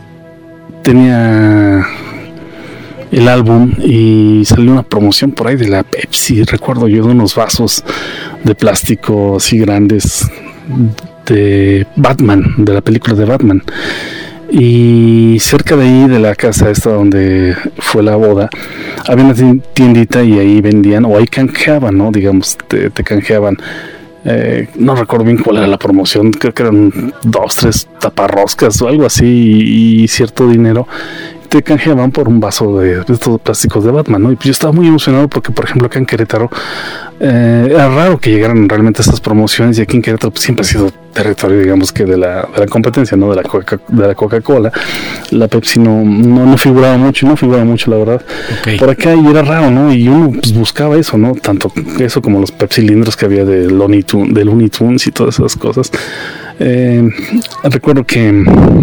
tenía el álbum y salió una promoción por ahí de la Pepsi, recuerdo yo, de unos vasos de plástico así grandes de Batman, de la película de Batman. Y cerca de ahí, de la casa esta donde fue la boda, había una tiendita y ahí vendían, o ahí canjeaban, ¿no? Digamos, te, te canjeaban, eh, no recuerdo bien cuál era la promoción, creo que eran dos, tres taparroscas o algo así, y, y cierto dinero. Te te canjeaban por un vaso de, de estos plásticos de Batman, ¿no? Y pues yo estaba muy emocionado porque, por ejemplo, acá en Querétaro eh, era raro que llegaran realmente estas promociones, y aquí en Querétaro pues, siempre ha sido territorio, digamos que de la, de la competencia, ¿no? De la Coca, de la Coca-Cola. La Pepsi no, no, no figuraba mucho, no figuraba mucho, la verdad. Okay. Por acá y era raro, ¿no? Y uno pues, buscaba eso, ¿no? Tanto eso como los Pepsi cilindros que había de Looney Tunes, de Looney Tunes y todas esas cosas. Eh, recuerdo que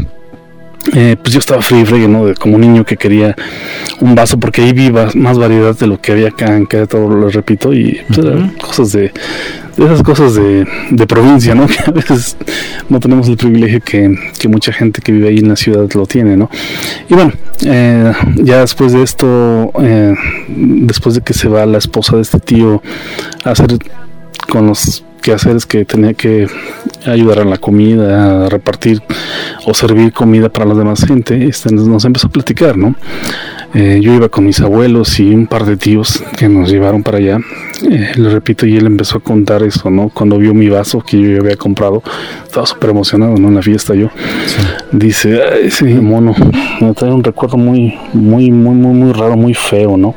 Eh, pues yo estaba free free, ¿no? De, como un niño que quería un vaso, porque ahí vi más variedad de lo que había acá en Querétaro, lo repito, y pues, uh-huh. eran cosas de, de esas cosas de, de provincia, ¿no? Que a veces no tenemos el privilegio que, que mucha gente que vive ahí en la ciudad lo tiene, ¿no? Y bueno, eh, ya después de esto, eh, después de que se va la esposa de este tío a hacer con los quehaceres que tenía que ayudar a la comida, a repartir o servir comida para la demás gente, este, nos empezó a platicar, ¿no? Eh, yo iba con mis abuelos y un par de tíos que nos llevaron para allá, eh, le repito, y él empezó a contar eso, ¿no? Cuando vio mi vaso que yo había comprado, estaba súper emocionado, ¿no? En la fiesta yo, sí. Dice, ay, ese mono, me trae un recuerdo muy, muy, muy, muy, muy raro, muy feo, ¿no?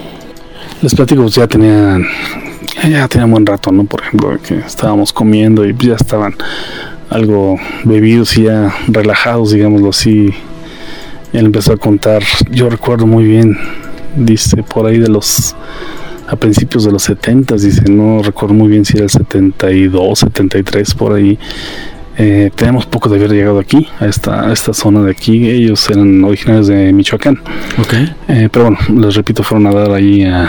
Les platico, pues ya tenían ya tenía un buen rato, ¿no? Por ejemplo, que estábamos comiendo y ya estaban algo bebidos y ya relajados, digámoslo así. Él empezó a contar, yo recuerdo muy bien, dice, por ahí de los, a principios de los setentas, dice, no recuerdo muy bien si era el setenta y dos, setenta y tres, por ahí. Eh, tenemos poco de haber llegado aquí, a esta, a esta zona de aquí. Ellos eran originarios de Michoacán. Okay. Eh, pero bueno, les repito, fueron a dar ahí a...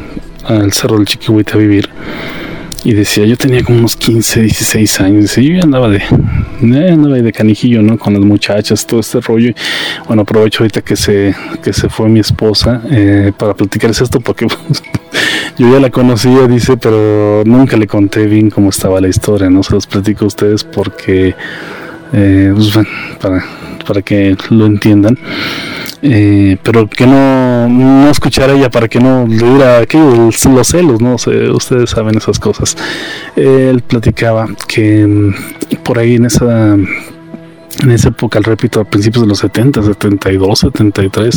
al Cerro del Chiquihuite a vivir, y decía, yo tenía como unos quince, dieciséis años, dice, yo ya andaba de eh, andaba de canijillo, ¿no? Con las muchachas, todo este rollo, y bueno, aprovecho ahorita que se que se fue mi esposa eh, para platicarles esto, porque yo ya la conocía, dice, pero nunca le conté bien cómo estaba la historia, ¿no? Se los platico a ustedes porque eh, pues, bueno, para, para que lo entiendan. Eh, pero que no, no escuchara ella, para que no le diera aquello, los celos, no sé, ustedes saben esas cosas. Eh, él platicaba que por ahí en esa en esa época, repito, a principios de los setenta, setenta y dos, setenta y tres,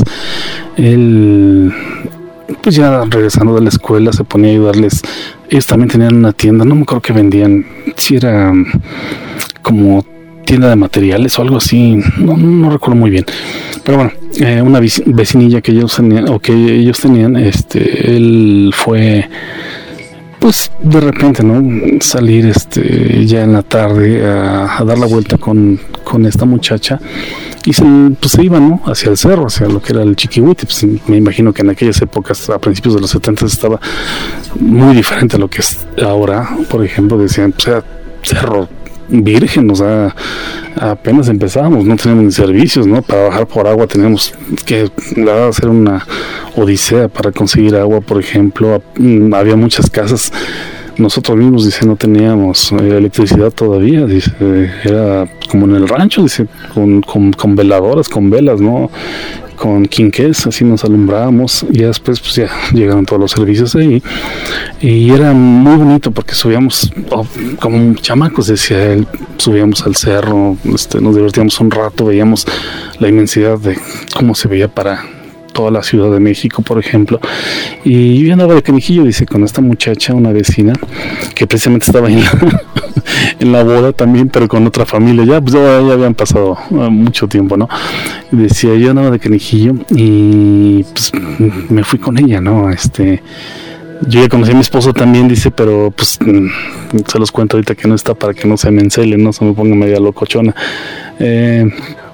él pues ya regresando de la escuela se ponía a ayudarles. Ellos también tenían una tienda, no me acuerdo que vendían, si era como tienda de materiales o algo así, no, no recuerdo muy bien, pero bueno, eh, una vecinilla que ellos tenían, o que ellos tenían, este, él fue, pues de repente, ¿no? Salir, este, ya en la tarde a, a dar la vuelta con, con esta muchacha, y se, pues se iban, ¿no? Hacia el cerro, hacia lo que era el Chiquihuite. Pues me imagino que en aquellas épocas, a principios de los setenta, estaba muy diferente a lo que es ahora. Por ejemplo, decían, pues era cerro virgen, o sea, apenas empezábamos, no teníamos ni servicios, ¿no? Para bajar por agua teníamos que hacer una odisea para conseguir agua, por ejemplo. Había muchas casas, nosotros mismos, dice, no teníamos eh, electricidad todavía, dice, eh, era como en el rancho, dice, con, con, con veladoras, con velas, ¿no? Con quinqués, así nos alumbrábamos, y después pues ya llegaron todos los servicios ahí, y era muy bonito porque subíamos oh, como chamacos, decía él, subíamos al cerro, este, nos divertíamos un rato, veíamos la inmensidad de cómo se veía para toda la Ciudad de México, por ejemplo. Y yo andaba de canijillo, dice, con esta muchacha, una vecina, que precisamente estaba en la, en la boda también, pero con otra familia, ya, pues ya, ya habían pasado uh, mucho tiempo, ¿no? Y decía, yo andaba de canijillo y pues me fui con ella, ¿no? Este, yo ya conocí a mi esposo también, dice, pero pues se los cuento ahorita que no está, para que no se me encele, no se me ponga media locochona. Eh,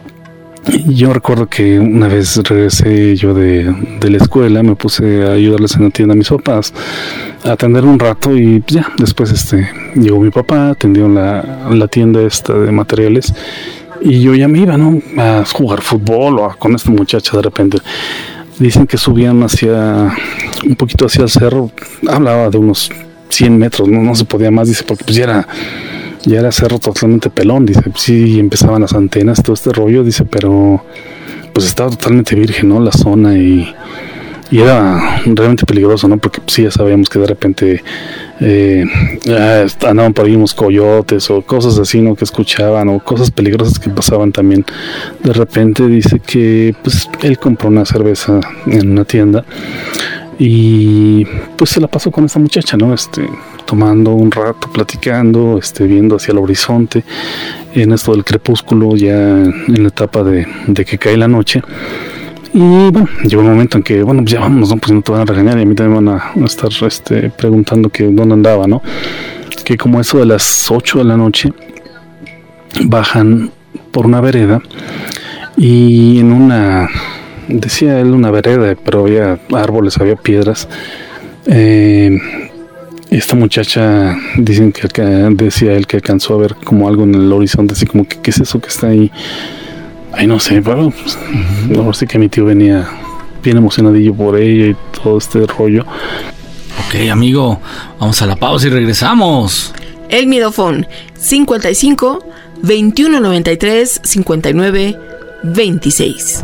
Yo recuerdo que una vez regresé yo de, de la escuela, me puse a ayudarles en la tienda a mis papás, a atender un rato, y ya, después este llegó mi papá, atendió la, la tienda esta de materiales, y yo ya me iba, ¿no? A jugar fútbol o a, con esta muchacha. De repente dicen que subían hacia, un poquito hacia el cerro, hablaba de unos cien metros, no, no se podía más, dice, porque pues ya era... ya era cerro totalmente pelón, dice, sí, empezaban las antenas, todo este rollo, dice, pero pues estaba totalmente virgen, ¿no? La zona, y, y era realmente peligroso, ¿no? Porque pues, sí, ya sabíamos que de repente eh, andaban por ahí unos coyotes o cosas así, ¿no? Que escuchaban, o cosas peligrosas que pasaban también. De repente dice que pues él compró una cerveza en una tienda y pues se la pasó con esta muchacha, ¿no? Este, tomando un rato, platicando, este, viendo hacia el horizonte, en esto del crepúsculo, ya en la etapa de, de que cae la noche. Y bueno, llegó un momento en que, bueno, pues ya vámonos, ¿no? Pues no te van a regañar y a mí también van a, a estar este, preguntando que dónde andaba, ¿no? Que como eso de las ocho de la noche, bajan por una vereda y en una, decía él una vereda, pero había árboles, había piedras. Eh, esta muchacha, dicen que decía él que alcanzó a ver como algo en el horizonte, así como que, ¿qué es eso que está ahí? Ay, no sé, pero pues, ahora sí que mi tío venía bien emocionadillo por ella y todo este rollo. Ok, amigo, vamos a la pausa y regresamos. El Miedofón, cincuenta y cinco, veintiuno noventa y tres, cincuenta y nueve, veintiséis.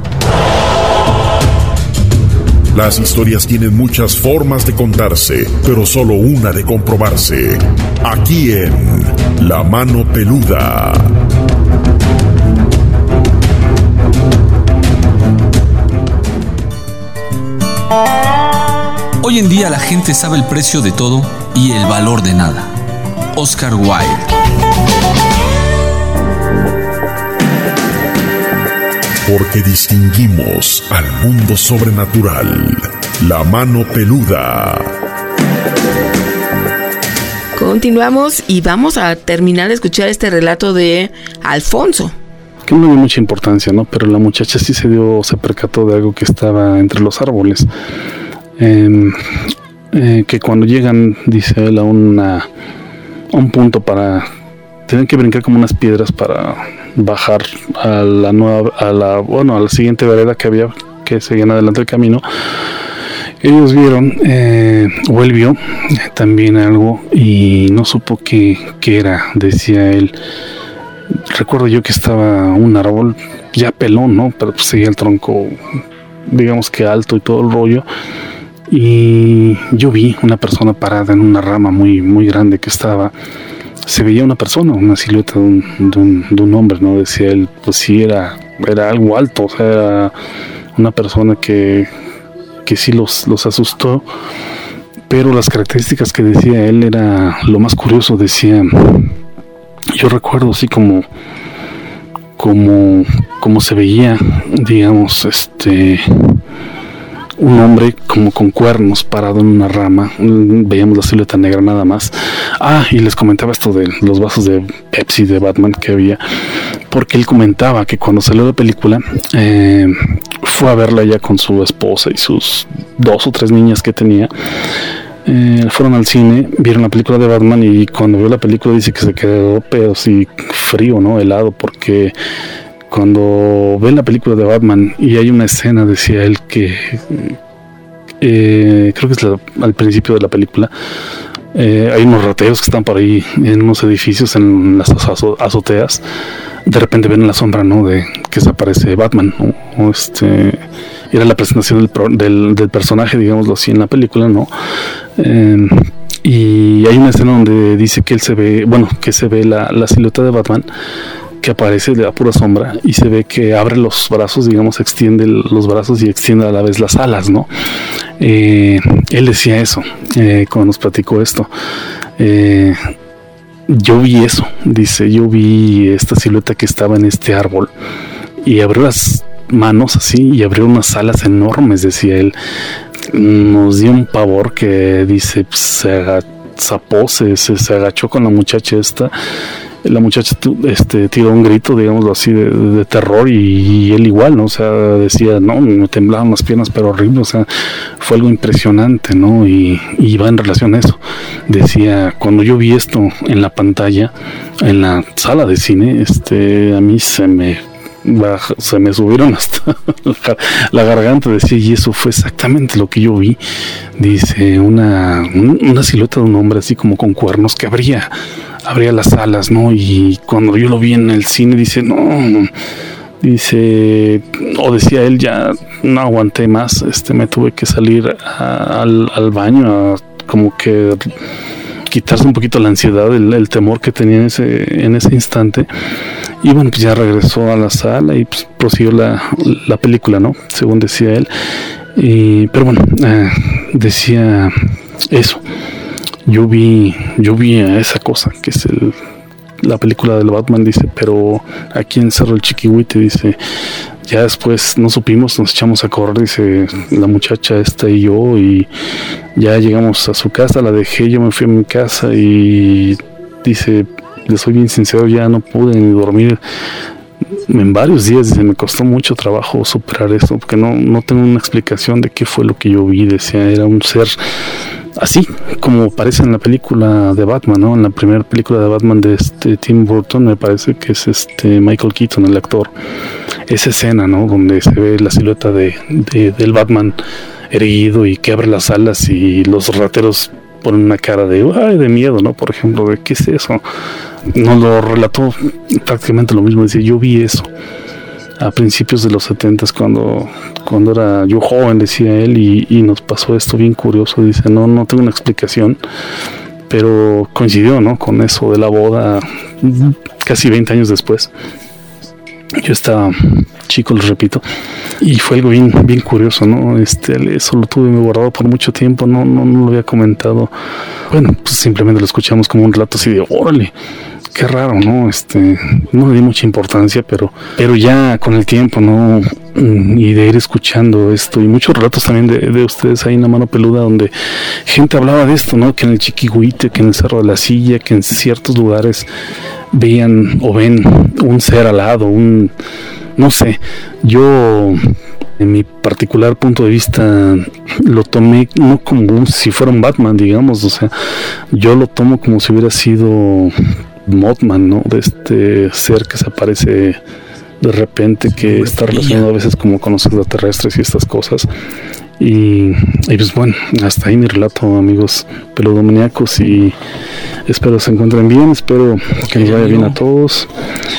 Las historias tienen muchas formas de contarse, pero solo una de comprobarse. Aquí en La Mano Peluda. Hoy en día la gente sabe el precio de todo y el valor de nada. Oscar Wilde. Porque distinguimos al mundo sobrenatural. La Mano Peluda. Continuamos y vamos a terminar de escuchar este relato de Alfonso. Que no dio mucha importancia, ¿no? Pero la muchacha sí se dio, se percató de algo que estaba entre los árboles. Eh, eh, que cuando llegan, dice él, a, una, a un punto para... Tienen que brincar como unas piedras para bajar a la nueva, a la, bueno, a la siguiente vereda que había, que seguían adelante el camino. Ellos vieron, eh, o él vio también algo y no supo qué, qué era, decía él. Recuerdo yo que estaba un árbol ya pelón, ¿no? Pero pues seguía el tronco, digamos que alto y todo el rollo. Y yo vi una persona parada en una rama muy, muy grande que estaba. Se veía una persona, una silueta de un, de un, de un hombre, ¿no? Decía él, pues sí, era, era algo alto, o sea, era una persona que, que sí los, los asustó. Pero las características que decía él era lo más curioso, decía... Yo recuerdo así como, como, como se veía, digamos, este, un hombre como con cuernos parado en una rama. Veíamos la silueta negra nada más. Ah, y les comentaba esto de los vasos de Pepsi de Batman que había, porque él comentaba que cuando salió la película, eh, fue a verla ya con su esposa y sus dos o tres niñas que tenía. Eh, fueron al cine, vieron la película de Batman y cuando vio la película dice que se quedó pero así frío, ¿no? Helado, porque cuando ven la película de Batman y hay una escena, decía él, que eh, creo que es la, al principio de la película, eh, hay unos rateros que están por ahí en unos edificios, en las azo- azoteas. De repente ven la sombra, ¿no? De que se aparece Batman, ¿no? O este, era la presentación del, pro, del, del personaje, digámoslo así, en la película, ¿no? Eh, y hay una escena donde dice que él se ve, bueno, que se ve la, la silueta de Batman, que aparece de la pura sombra y se ve que abre los brazos, digamos, extiende los brazos y extiende a la vez las alas, ¿no? Eh, él decía eso eh, cuando nos platicó esto. Eh, yo vi eso, dice, yo vi esta silueta que estaba en este árbol y abrió las manos así y abrió unas alas enormes, decía él. Nos dio un pavor que dice, pues, se agazapó, se, se, se agachó con la muchacha esta. La muchacha este, tiró un grito, digámoslo así, de, de terror y, y él igual, ¿no? O sea, decía, no, me temblaban las piernas, pero horrible, o sea, fue algo impresionante, ¿no? Y, y va en relación a eso. Decía, cuando yo vi esto en la pantalla, en la sala de cine, este, a mí se me... se me subieron hasta la garganta, decía, y eso fue exactamente lo que yo vi. Dice, una, una silueta de un hombre así como con cuernos que abría, abría las alas, ¿no? Y cuando yo lo vi en el cine, dice, no, Dice, o decía él, ya no aguanté más, este, me tuve que salir a, al, al baño, a como que quitarse un poquito la ansiedad, el, el temor que tenía en ese, en ese instante. Y bueno, pues ya regresó a la sala y pues prosiguió la, la película, ¿no? Según decía él. Y, pero bueno, eh, decía eso. Yo vi, yo vi a esa cosa, que es el, la película del Batman, dice, pero aquí en Cerro el Chiquihuite, dice, ya después no supimos, nos echamos a correr, dice, la muchacha esta y yo, y ya llegamos a su casa, la dejé, yo me fui a mi casa y dice, le soy bien sincero, ya no pude ni dormir en varios días, dice, me costó mucho trabajo superar esto, porque no, no tengo una explicación de qué fue lo que yo vi, decía, era un ser así, como parece en la película de Batman, ¿no? En la primera película de Batman de este Tim Burton, me parece que es este Michael Keaton, el actor, esa escena, ¿no? Donde se ve la silueta de, de del Batman erguido y que abre las alas y los rateros ponen una cara de, ay, de miedo, ¿no? Por ejemplo, de ¿qué es eso? Nos lo relató prácticamente lo mismo, decía, yo vi eso a principios de los setentas, cuando, cuando era yo joven, decía él, y, y nos pasó esto bien curioso, dice, no, no tengo una explicación, pero coincidió, ¿no? Con eso de la boda casi veinte años después. Yo estaba chico, les repito, y fue algo bien, bien curioso, ¿no? Este, eso lo tuve guardado por mucho tiempo, no, no, no lo había comentado. Bueno, pues simplemente lo escuchamos como un relato así de, órale, qué raro, ¿no? Este, no le di mucha importancia, pero, pero ya con el tiempo, ¿no? Y de ir escuchando esto, y muchos relatos también de, de ustedes ahí en La Mano Peluda, donde gente hablaba de esto, ¿no? Que en el Chiquihuite, que en el Cerro de la Silla, que en ciertos lugares veían o ven un ser alado, un, no sé, yo en mi particular punto de vista lo tomé no como si fuera un Batman, digamos, o sea, yo lo tomo como si hubiera sido Mothman, ¿no? De este ser que se aparece de repente, que está relacionado a veces como con los extraterrestres y estas cosas. Y, y pues bueno, hasta ahí mi relato, amigos peludomaniacos, y espero se encuentren bien, espero que nos vaya bien a todos.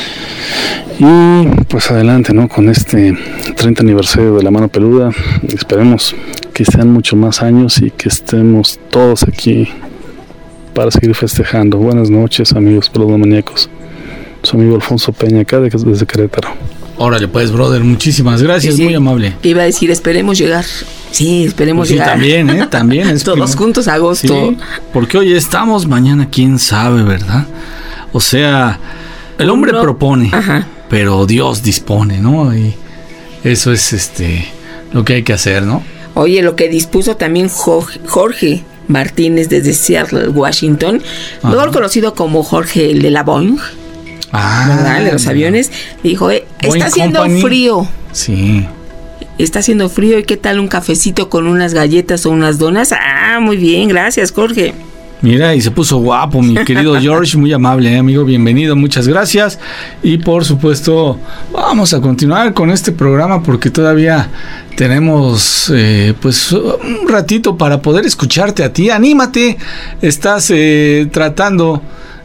Y pues adelante, ¿no? Con este treinta aniversario de La Mano Peluda, esperemos que sean mucho más años y que estemos todos aquí para seguir festejando. Buenas noches, amigos peludomaniacos. Su amigo Alfonso Peña, acá desde Querétaro. Órale, pues, brother, muchísimas gracias, sí, sí. Muy amable. Iba a decir, esperemos llegar. Sí, esperemos pues sí, llegar. También, ¿eh? También. Es Todos primo. Juntos a agosto. Sí, porque hoy estamos, mañana quién sabe, ¿verdad? O sea, el hombre Uno, propone, ajá. pero Dios dispone, ¿no? Y eso es este lo que hay que hacer, ¿no? Oye, lo que dispuso también Jorge Martínez desde Seattle, Washington, ajá. mejor conocido como Jorge el de la Boeing. Ah, ¿verdad? De los aviones, dijo, eh, está haciendo Company. frío. Sí. Está haciendo frío, ¿y qué tal un cafecito con unas galletas o unas donas? Ah, muy bien, gracias, Jorge. Mira, y se puso guapo, mi querido George, muy amable, ¿eh, amigo? Bienvenido, muchas gracias. Y por supuesto, vamos a continuar con este programa porque todavía tenemos eh, pues un ratito para poder escucharte a ti. Anímate, estás eh, tratando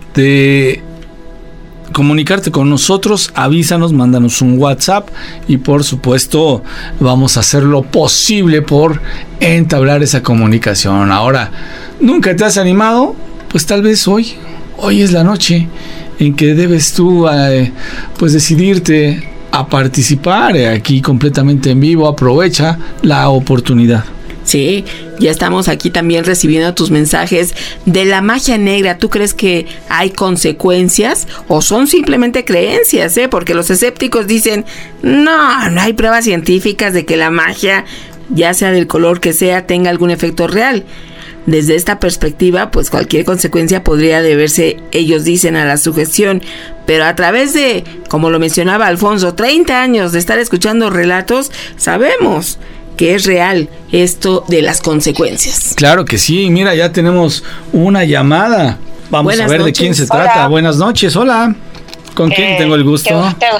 de comunicarte con nosotros, avísanos, mándanos un WhatsApp y por supuesto vamos a hacer lo posible por entablar esa comunicación. Ahora, ¿nunca te has animado? Pues tal vez hoy, hoy es la noche en que debes tú eh, pues decidirte a participar aquí completamente en vivo. Aprovecha la oportunidad. Sí, ya estamos aquí también recibiendo tus mensajes de la magia negra. ¿Tú crees que hay consecuencias o son simplemente creencias? ¿eh? Porque los escépticos dicen, no, no hay pruebas científicas de que la magia, ya sea del color que sea, tenga algún efecto real. Desde esta perspectiva, pues cualquier consecuencia podría deberse, ellos dicen, a la sugestión. Pero a través de, como lo mencionaba Alfonso, treinta años de estar escuchando relatos, sabemos que es real esto de las consecuencias. Claro que sí, mira, ya tenemos una llamada. Vamos Buenas a ver noches. De quién se hola. Trata. Buenas noches, hola. ¿Con eh, quién tengo el gusto? Tengo,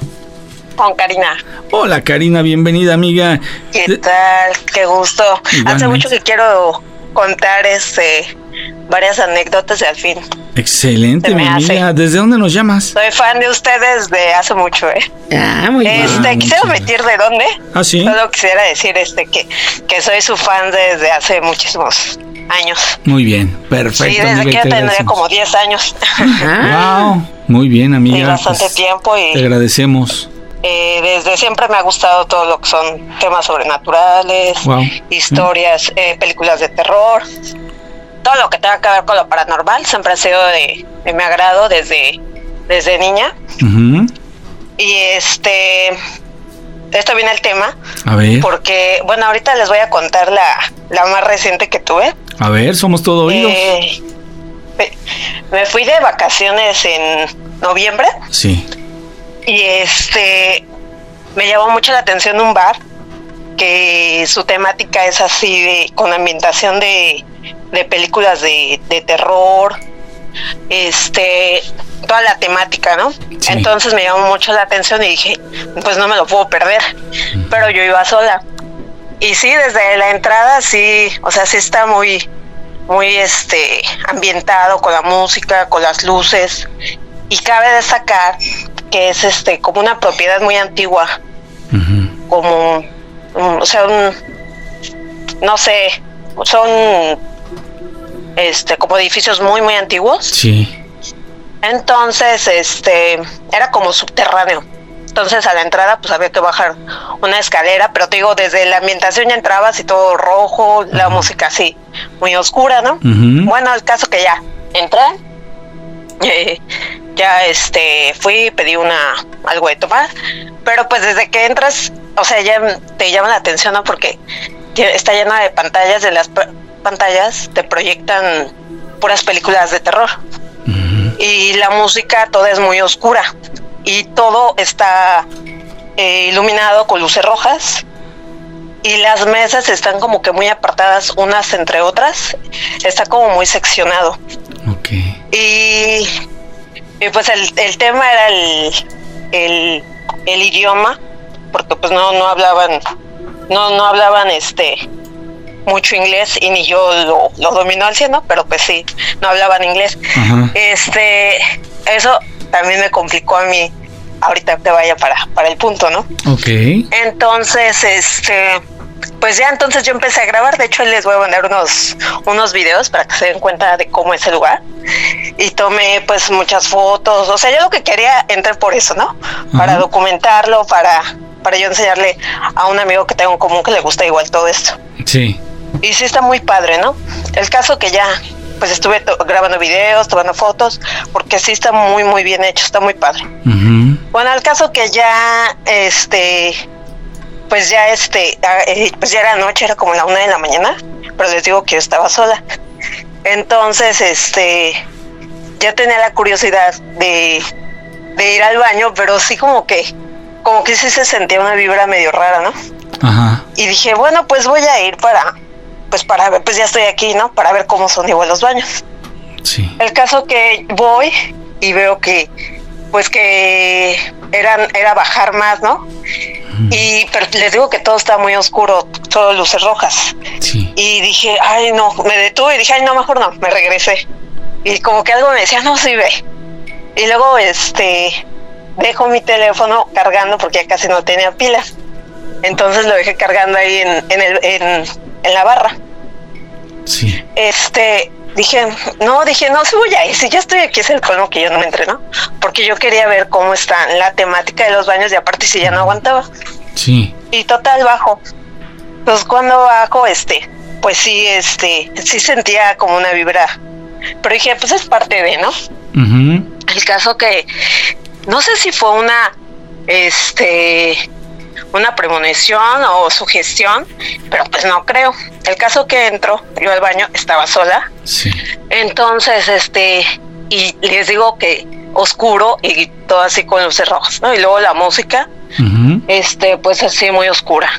con Karina. Hola, Karina, bienvenida, amiga. ¿Qué tal? Qué gusto. Igualmente. Hace mucho que quiero contar este varias anécdotas y al fin. Excelente, mi amiga. ¿Desde dónde nos llamas? Soy fan de ustedes de hace mucho, ¿eh? Ah, muy bien. Este, Ah, quisiera muchas omitir de dónde. Ah, sí. Solo quisiera decir este que, que soy su fan desde hace muchísimos años. Muy bien, perfecto. Sí, desde amiga, que yo te tendría agradecemos. como diez años. Wow, muy bien, amiga. Sí, bastante pues, tiempo y te agradecemos. eh, desde siempre me ha gustado todo lo que son temas sobrenaturales, Wow. historias, eh, películas de terror, todo lo que tenga que ver con lo paranormal siempre ha sido de, de mi agrado desde, desde niña. Ujú. Y este, esto viene el tema, A ver, porque, bueno, ahorita les voy a contar la, la más reciente que tuve. a ver, somos todo oídos. Eh, me- me fui de vacaciones en noviembre Sí. y este, me llamó mucho la atención un bar que su temática es así, de, con ambientación de, de películas de, de terror, este, toda la temática, ¿no? Sí. Entonces me llamó mucho la atención y dije, pues no me lo puedo perder, pero yo iba sola. Y sí, desde la entrada sí, o sea, sí está muy, muy este, ambientado con la música, con las luces, y cabe destacar que es este, como una propiedad muy antigua, como, um, o sea, un, no sé, son este, como edificios muy, muy antiguos. Sí. Entonces, este, era como subterráneo. Entonces a la entrada pues había que bajar una escalera, pero te digo, desde la ambientación ya entrabas y todo rojo, la música así, muy oscura, ¿no? Ujú. Bueno, el caso que ya entré, eh, ya este, fui, pedí una, algo de tomar, pero pues desde que entras, o sea, ya te llama la atención, ¿no? Porque tie- está llena de pantallas, de las p- pantallas te proyectan puras películas de terror. Y la música toda es muy oscura y todo está eh, iluminado con luces rojas y las mesas están como que muy apartadas unas entre otras, está como muy seccionado. Y, y pues el, el tema era el, el, el idioma, porque pues no, no hablaban, no, no hablaban este mucho inglés y ni yo lo, lo domino al cien, ¿no? Pero pues sí, no hablaban inglés. Ajá. Este, eso también me complicó a mí. Ahorita te vaya para, para el punto, ¿no? Ok. Entonces, este, pues ya entonces yo empecé a grabar. De hecho, les voy a mandar unos, unos videos para que se den cuenta de cómo es el lugar. Y tomé pues muchas fotos. O sea, yo lo que quería entrar por eso, ¿no? Para Ajá. documentarlo, para, para yo enseñarle a un amigo que tengo en común que le gusta igual todo esto. Sí. Y sí está muy padre, ¿no? El caso que ya, pues estuve to- grabando videos, tomando fotos, porque sí está muy, muy bien hecho, está muy padre. Bueno, el caso que ya, este, pues ya, este, ah, eh, pues ya era noche, era como la una de la mañana, pero les digo que yo estaba sola. Entonces, este, ya tenía la curiosidad de, de ir al baño, pero sí como que, como que sí se sentía una vibra medio rara, ¿no? Ajá. Y dije, bueno, pues voy a ir para, pues para ver, pues ya estoy aquí, ¿no? Para ver cómo son igual los baños. Sí. El caso que voy y veo que, pues que eran, era bajar más, ¿no? Y pero les digo que todo está muy oscuro, todo luces rojas. Sí. Y dije, ay no, me detuve y dije, ay no, mejor no, me regresé. Y como que algo me decía, no, sí ve. Y luego, este, dejo mi teléfono cargando porque ya casi no tenía pilas. Entonces lo dejé cargando ahí en, en, el, en, en la barra. Sí. Este, dije, no, dije, no, sí voy a ir, si ya estoy aquí es el colmo que yo no me entré, ¿no? Porque yo quería ver cómo está la temática de los baños y aparte si ya no aguantaba. Sí. Y total, bajo. Pues cuando bajo, este, pues sí, este, sí sentía como una vibra. Pero dije, pues es parte de, ¿no? Ujú. El caso que, no sé si fue una, este, una premonición o sugestión, pero pues no creo. El caso que entro, yo al baño, estaba sola. Sí. Entonces, este, y les digo que oscuro y todo así con luces rojas, ¿no? Y luego la música, Ujú. este, pues así muy oscura.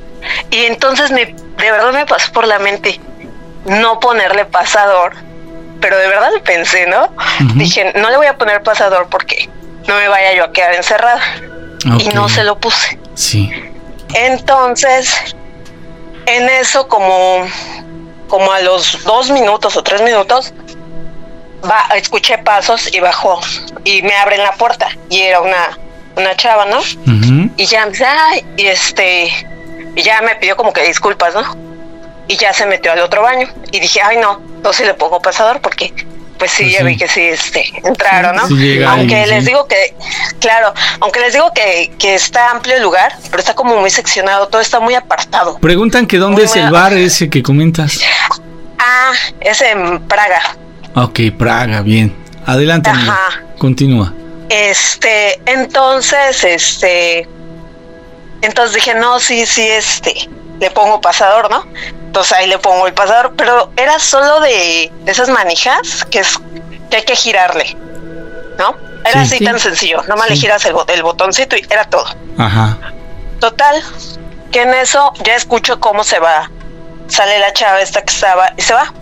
Y entonces me, de verdad me pasó por la mente no ponerle pasador, pero de verdad lo pensé, ¿no? Ujú. Dije, no le voy a poner pasador porque no me vaya yo a quedar encerrada. Y Ok. no se lo puse. Sí. Entonces, en eso como, como a los dos minutos o tres minutos, va, escuché pasos y bajó y me abren la puerta y era una, una chava, ¿no? Uh-huh. Y ya me dice, ay, y este, y ya me pidió como que disculpas, ¿no? Y ya se metió al otro baño y dije, ay no, no se le pongo pasador porque pues sí, pues ya sí. vi que sí este, entraron, ¿no? Sí, aunque ahí, les sí. digo que, claro, aunque les digo que, que está amplio el lugar, pero está como muy seccionado, todo está muy apartado. Preguntan que dónde muy es muy... el bar ese que comentas. Ah, es en Praga. Ok, Praga, bien. Adelante, amiga. Continúa. Este, entonces, este, entonces dije, no, sí, sí, este, le pongo pasador, ¿no? Entonces ahí le pongo el pasador, pero era solo de, de esas manijas que es que hay que girarle, ¿no? Era sí, así sí. tan sencillo, nomás sí. le giras el, el botoncito y era todo. Ajá. Total, que en eso ya escucho cómo se va, sale la chava esta que estaba y se va.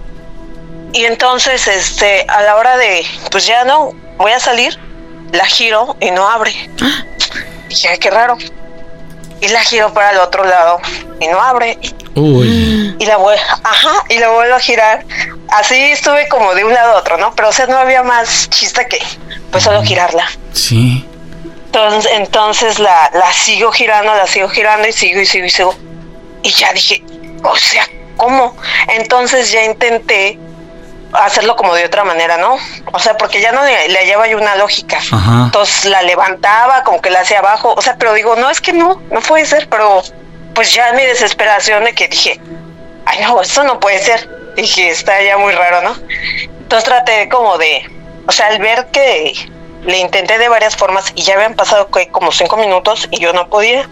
Y entonces, este, a la hora de, pues ya no, voy a salir, la giro y no abre. Dije, ay, qué raro. Y la giro para el otro lado y no abre. Uy. Y la vuelvo, ajá, y la vuelvo a girar. Así estuve como de un lado a otro, ¿no? Pero o sea, no había más chiste que, pues solo girarla. Sí. Entonces, entonces la, la sigo girando, la sigo girando y sigo y sigo y sigo. Y ya dije, o sea, ¿cómo? Entonces ya intenté hacerlo como de otra manera, ¿no? O sea, porque ya no le, le lleva yo una lógica. Ajá. Entonces la levantaba, como que la hacía abajo, o sea, pero digo, no, es que no, no puede ser, pero pues ya en mi desesperación de que dije, ay no, esto no puede ser, dije, está ya muy raro, ¿no? Entonces traté como de, o sea, al ver que le intenté de varias formas y ya habían pasado como cinco minutos y yo no podía,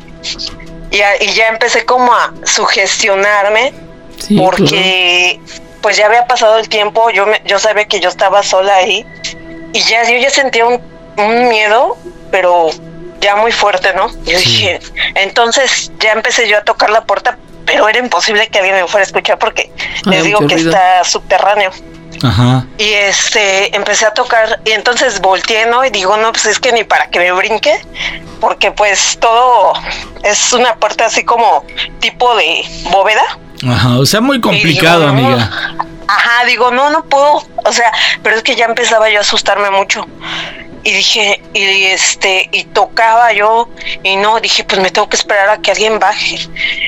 y, a, y ya empecé como a sugestionarme, sí, porque... Claro. Pues ya había pasado el tiempo, yo me, yo sabía que yo estaba sola ahí y ya yo ya sentía un, un miedo, pero ya muy fuerte, ¿no? Yo sí. dije, entonces ya empecé yo a tocar la puerta, pero era imposible que alguien me fuera a escuchar porque Ay, les digo que ruido. Está subterráneo. Ajá. Y este, empecé a tocar y entonces volteé, ¿no? Y digo, no, pues es que ni para que me brinque, porque pues todo es una puerta así como tipo de bóveda. Ajá, o sea, muy complicado, digo, amiga. No, ajá, digo, no, no puedo, o sea, pero es que ya empezaba yo a asustarme mucho. Y dije, y este, y tocaba yo, y no, dije, pues me tengo que esperar a que alguien baje.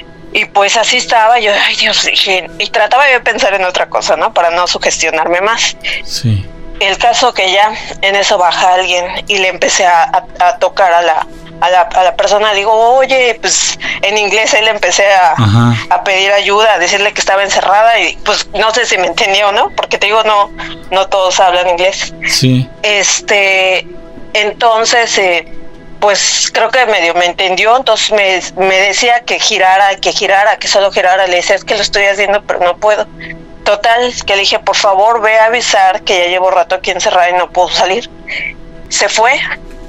Y pues así estaba, yo, ay Dios, dije, y trataba yo de pensar en otra cosa, ¿no? Para no sugestionarme más. Sí. El caso que ya en eso baja alguien y le empecé a, a, a tocar a la, a la a la persona, digo, oye, pues en inglés él empecé a, a pedir ayuda, a decirle que estaba encerrada y pues no sé si me entendió, ¿no? Porque te digo, no, no todos hablan inglés. Sí. Este, entonces, eh, pues creo que medio me entendió, entonces me, me decía que girara, que girara, que solo girara, le decía, es que lo estoy haciendo, pero no puedo. Total, que le dije, por favor, ve a avisar que ya llevo rato aquí encerrada y no puedo salir. Se fue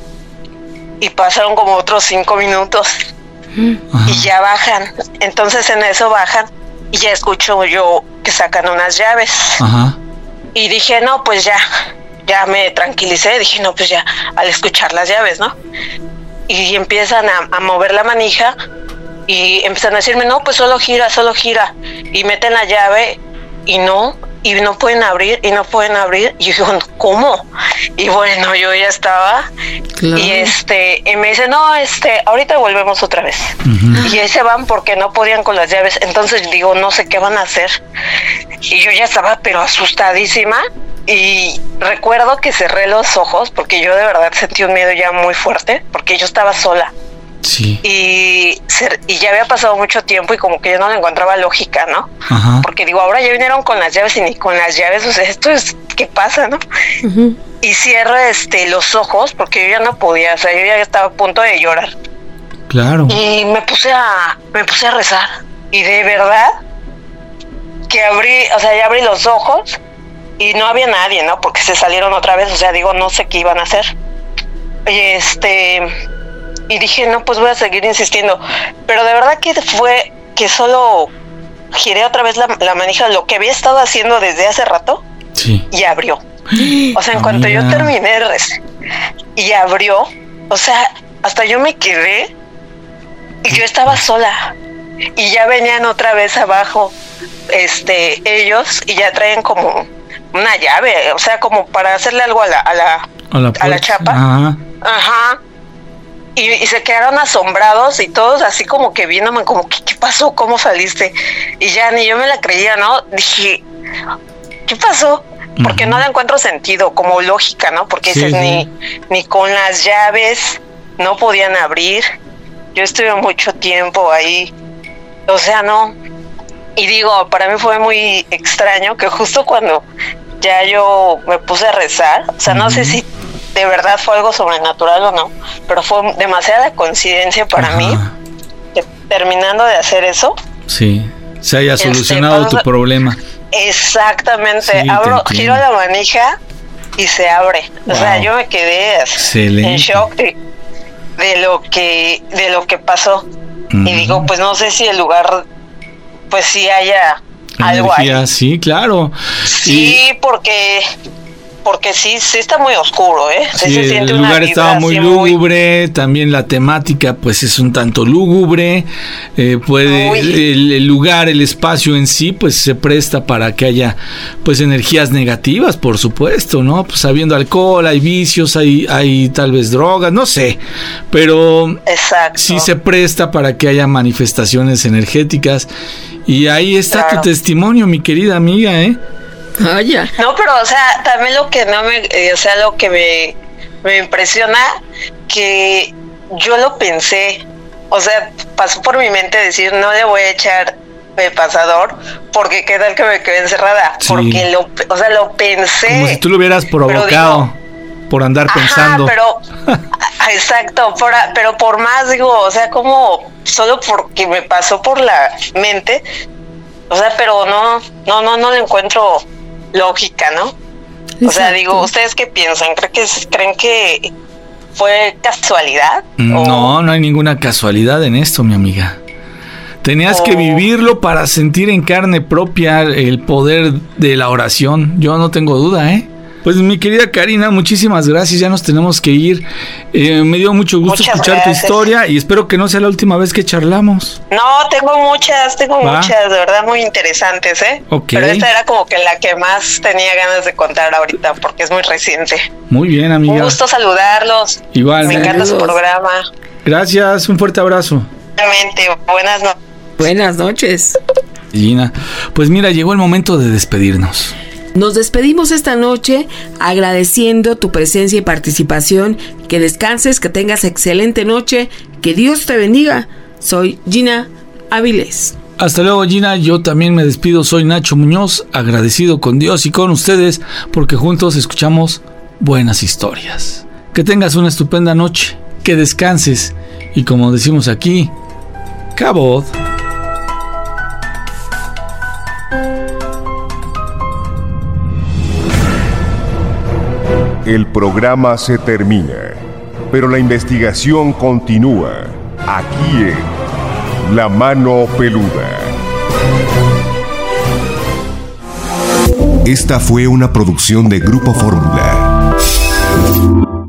y pasaron como otros cinco minutos Ajá. y ya bajan. Entonces en eso bajan y ya escucho yo que sacan unas llaves. Ajá. Y dije, no, pues ya, ya me tranquilicé. Dije, no, pues ya, al escuchar las llaves, ¿no? Y empiezan a, a mover la manija y empiezan a decirme, no, pues solo gira, solo gira. Y meten la llave y no, y no pueden abrir, y no pueden abrir. Y yo digo, ¿cómo? Y bueno, yo ya estaba. Claro. Y este, y me dice, no, este, ahorita volvemos otra vez. Uh-huh. Y ahí se van porque no podían con las llaves. Entonces digo, no sé qué van a hacer. Y yo ya estaba, pero asustadísima. Y recuerdo que cerré los ojos porque yo de verdad sentí un miedo ya muy fuerte, porque yo estaba sola. Sí. Y, y ya había pasado mucho tiempo y como que yo no le encontraba lógica, ¿no? Ajá. Porque digo, ahora ya vinieron con las llaves y ni con las llaves, o sea, esto es, ¿qué pasa, no? Uh-huh. Y cierro este, los ojos porque yo ya no podía, o sea, yo ya estaba a punto de llorar. Claro. Y me puse a, me puse a rezar. Y de verdad que abrí, o sea, ya abrí los ojos y no había nadie, ¿no? Porque se salieron otra vez, o sea, digo, no sé qué iban a hacer. Y este... Y dije, no, pues voy a seguir insistiendo. Pero de verdad que fue que solo giré otra vez la, la manija, lo que había estado haciendo desde hace rato, sí. y abrió. O sea, en cuanto yo terminé y abrió, o sea, hasta yo me quedé y yo estaba sola. y ya venían otra vez abajo, este, ellos, y ya traen como una llave, o sea, como para hacerle algo a la, a la, a la, a la chapa. Ajá. Ajá. Y, y se quedaron asombrados y todos así como que viéndome como, ¿qué, qué pasó? ¿Cómo saliste? Y ya ni yo me la creía, ¿no? Dije, ¿qué pasó? Porque uh-huh. no le encuentro sentido, como lógica, ¿no? Porque sí, dices, sí. ni, ni con las llaves no podían abrir. Yo estuve mucho tiempo ahí, o sea, no. Y digo, para mí fue muy extraño que justo cuando ya yo me puse a rezar, o sea, uh-huh. no sé si de verdad fue algo sobrenatural o no, pero fue demasiada coincidencia para Ajá. mí que terminando de hacer eso, sí, se haya solucionado este, tu problema. Exactamente, sí, abro, giro la manija y se abre. Wow. O sea, yo me quedé Excelente. en shock de, de lo que de lo que pasó. Uh-huh. Y digo, pues no sé si el lugar, pues sí haya algo Energía, ahí. Sí, claro. Sí, y... porque porque sí, sí está muy oscuro, ¿eh? Sí, sí, se siente el una lugar estaba muy lúgubre, muy... también la temática pues es un tanto lúgubre, eh, puede el, el lugar, el espacio en sí pues se presta para que haya pues energías negativas, por supuesto, ¿no? Pues habiendo alcohol, hay vicios, hay, hay tal vez drogas, no sé, pero Exacto. sí se presta para que haya manifestaciones energéticas y ahí está claro. tu testimonio, mi querida amiga, ¿eh? Ah, ya. No, pero o sea, también lo que no me, eh, o sea, lo que me, me impresiona, que yo lo pensé, o sea, pasó por mi mente decir, no le voy a echar de pasador, porque qué tal que me quedé encerrada, sí. porque lo, o sea, lo pensé. Como si tú lo hubieras provocado digo, por andar ajá, pensando. pero, exacto, por, pero por más, digo, o sea, como, solo porque me pasó por la mente, o sea, pero no, no, no, no le encuentro lógica, ¿no? Exacto. O sea, digo, ¿ustedes qué piensan? ¿Creen que, creen que fue casualidad? No, ¿O? no hay ninguna casualidad en esto, mi amiga. Tenías oh. que vivirlo para sentir en carne propia el poder de la oración. Yo no tengo duda, ¿eh? Pues mi querida Karina, muchísimas gracias, ya nos tenemos que ir. Eh, me dio mucho gusto muchas escuchar gracias. tu historia y espero que no sea la última vez que charlamos. No, tengo muchas, tengo ¿Va? muchas, de verdad muy interesantes, ¿eh? Okay. Pero esta era como que la que más tenía ganas de contar ahorita porque es muy reciente. Muy bien, amiga. Un gusto saludarlos. Igual. Me encanta su programa. Gracias, un fuerte abrazo. Realmente, buenas noches. Buenas noches. Gina, pues mira, llegó el momento de despedirnos. Nos despedimos esta noche agradeciendo tu presencia y participación. Que descanses, que tengas excelente noche. Que Dios te bendiga. Soy Gina Avilés. Hasta luego, Gina. Yo también me despido. Soy Nacho Muñoz, agradecido con Dios y con ustedes porque juntos escuchamos buenas historias. Que tengas una estupenda noche. Que descanses. Y como decimos aquí, Cabot. El programa se termina, pero la investigación continúa aquí en La Mano Peluda. Esta fue una producción de Grupo Fórmula.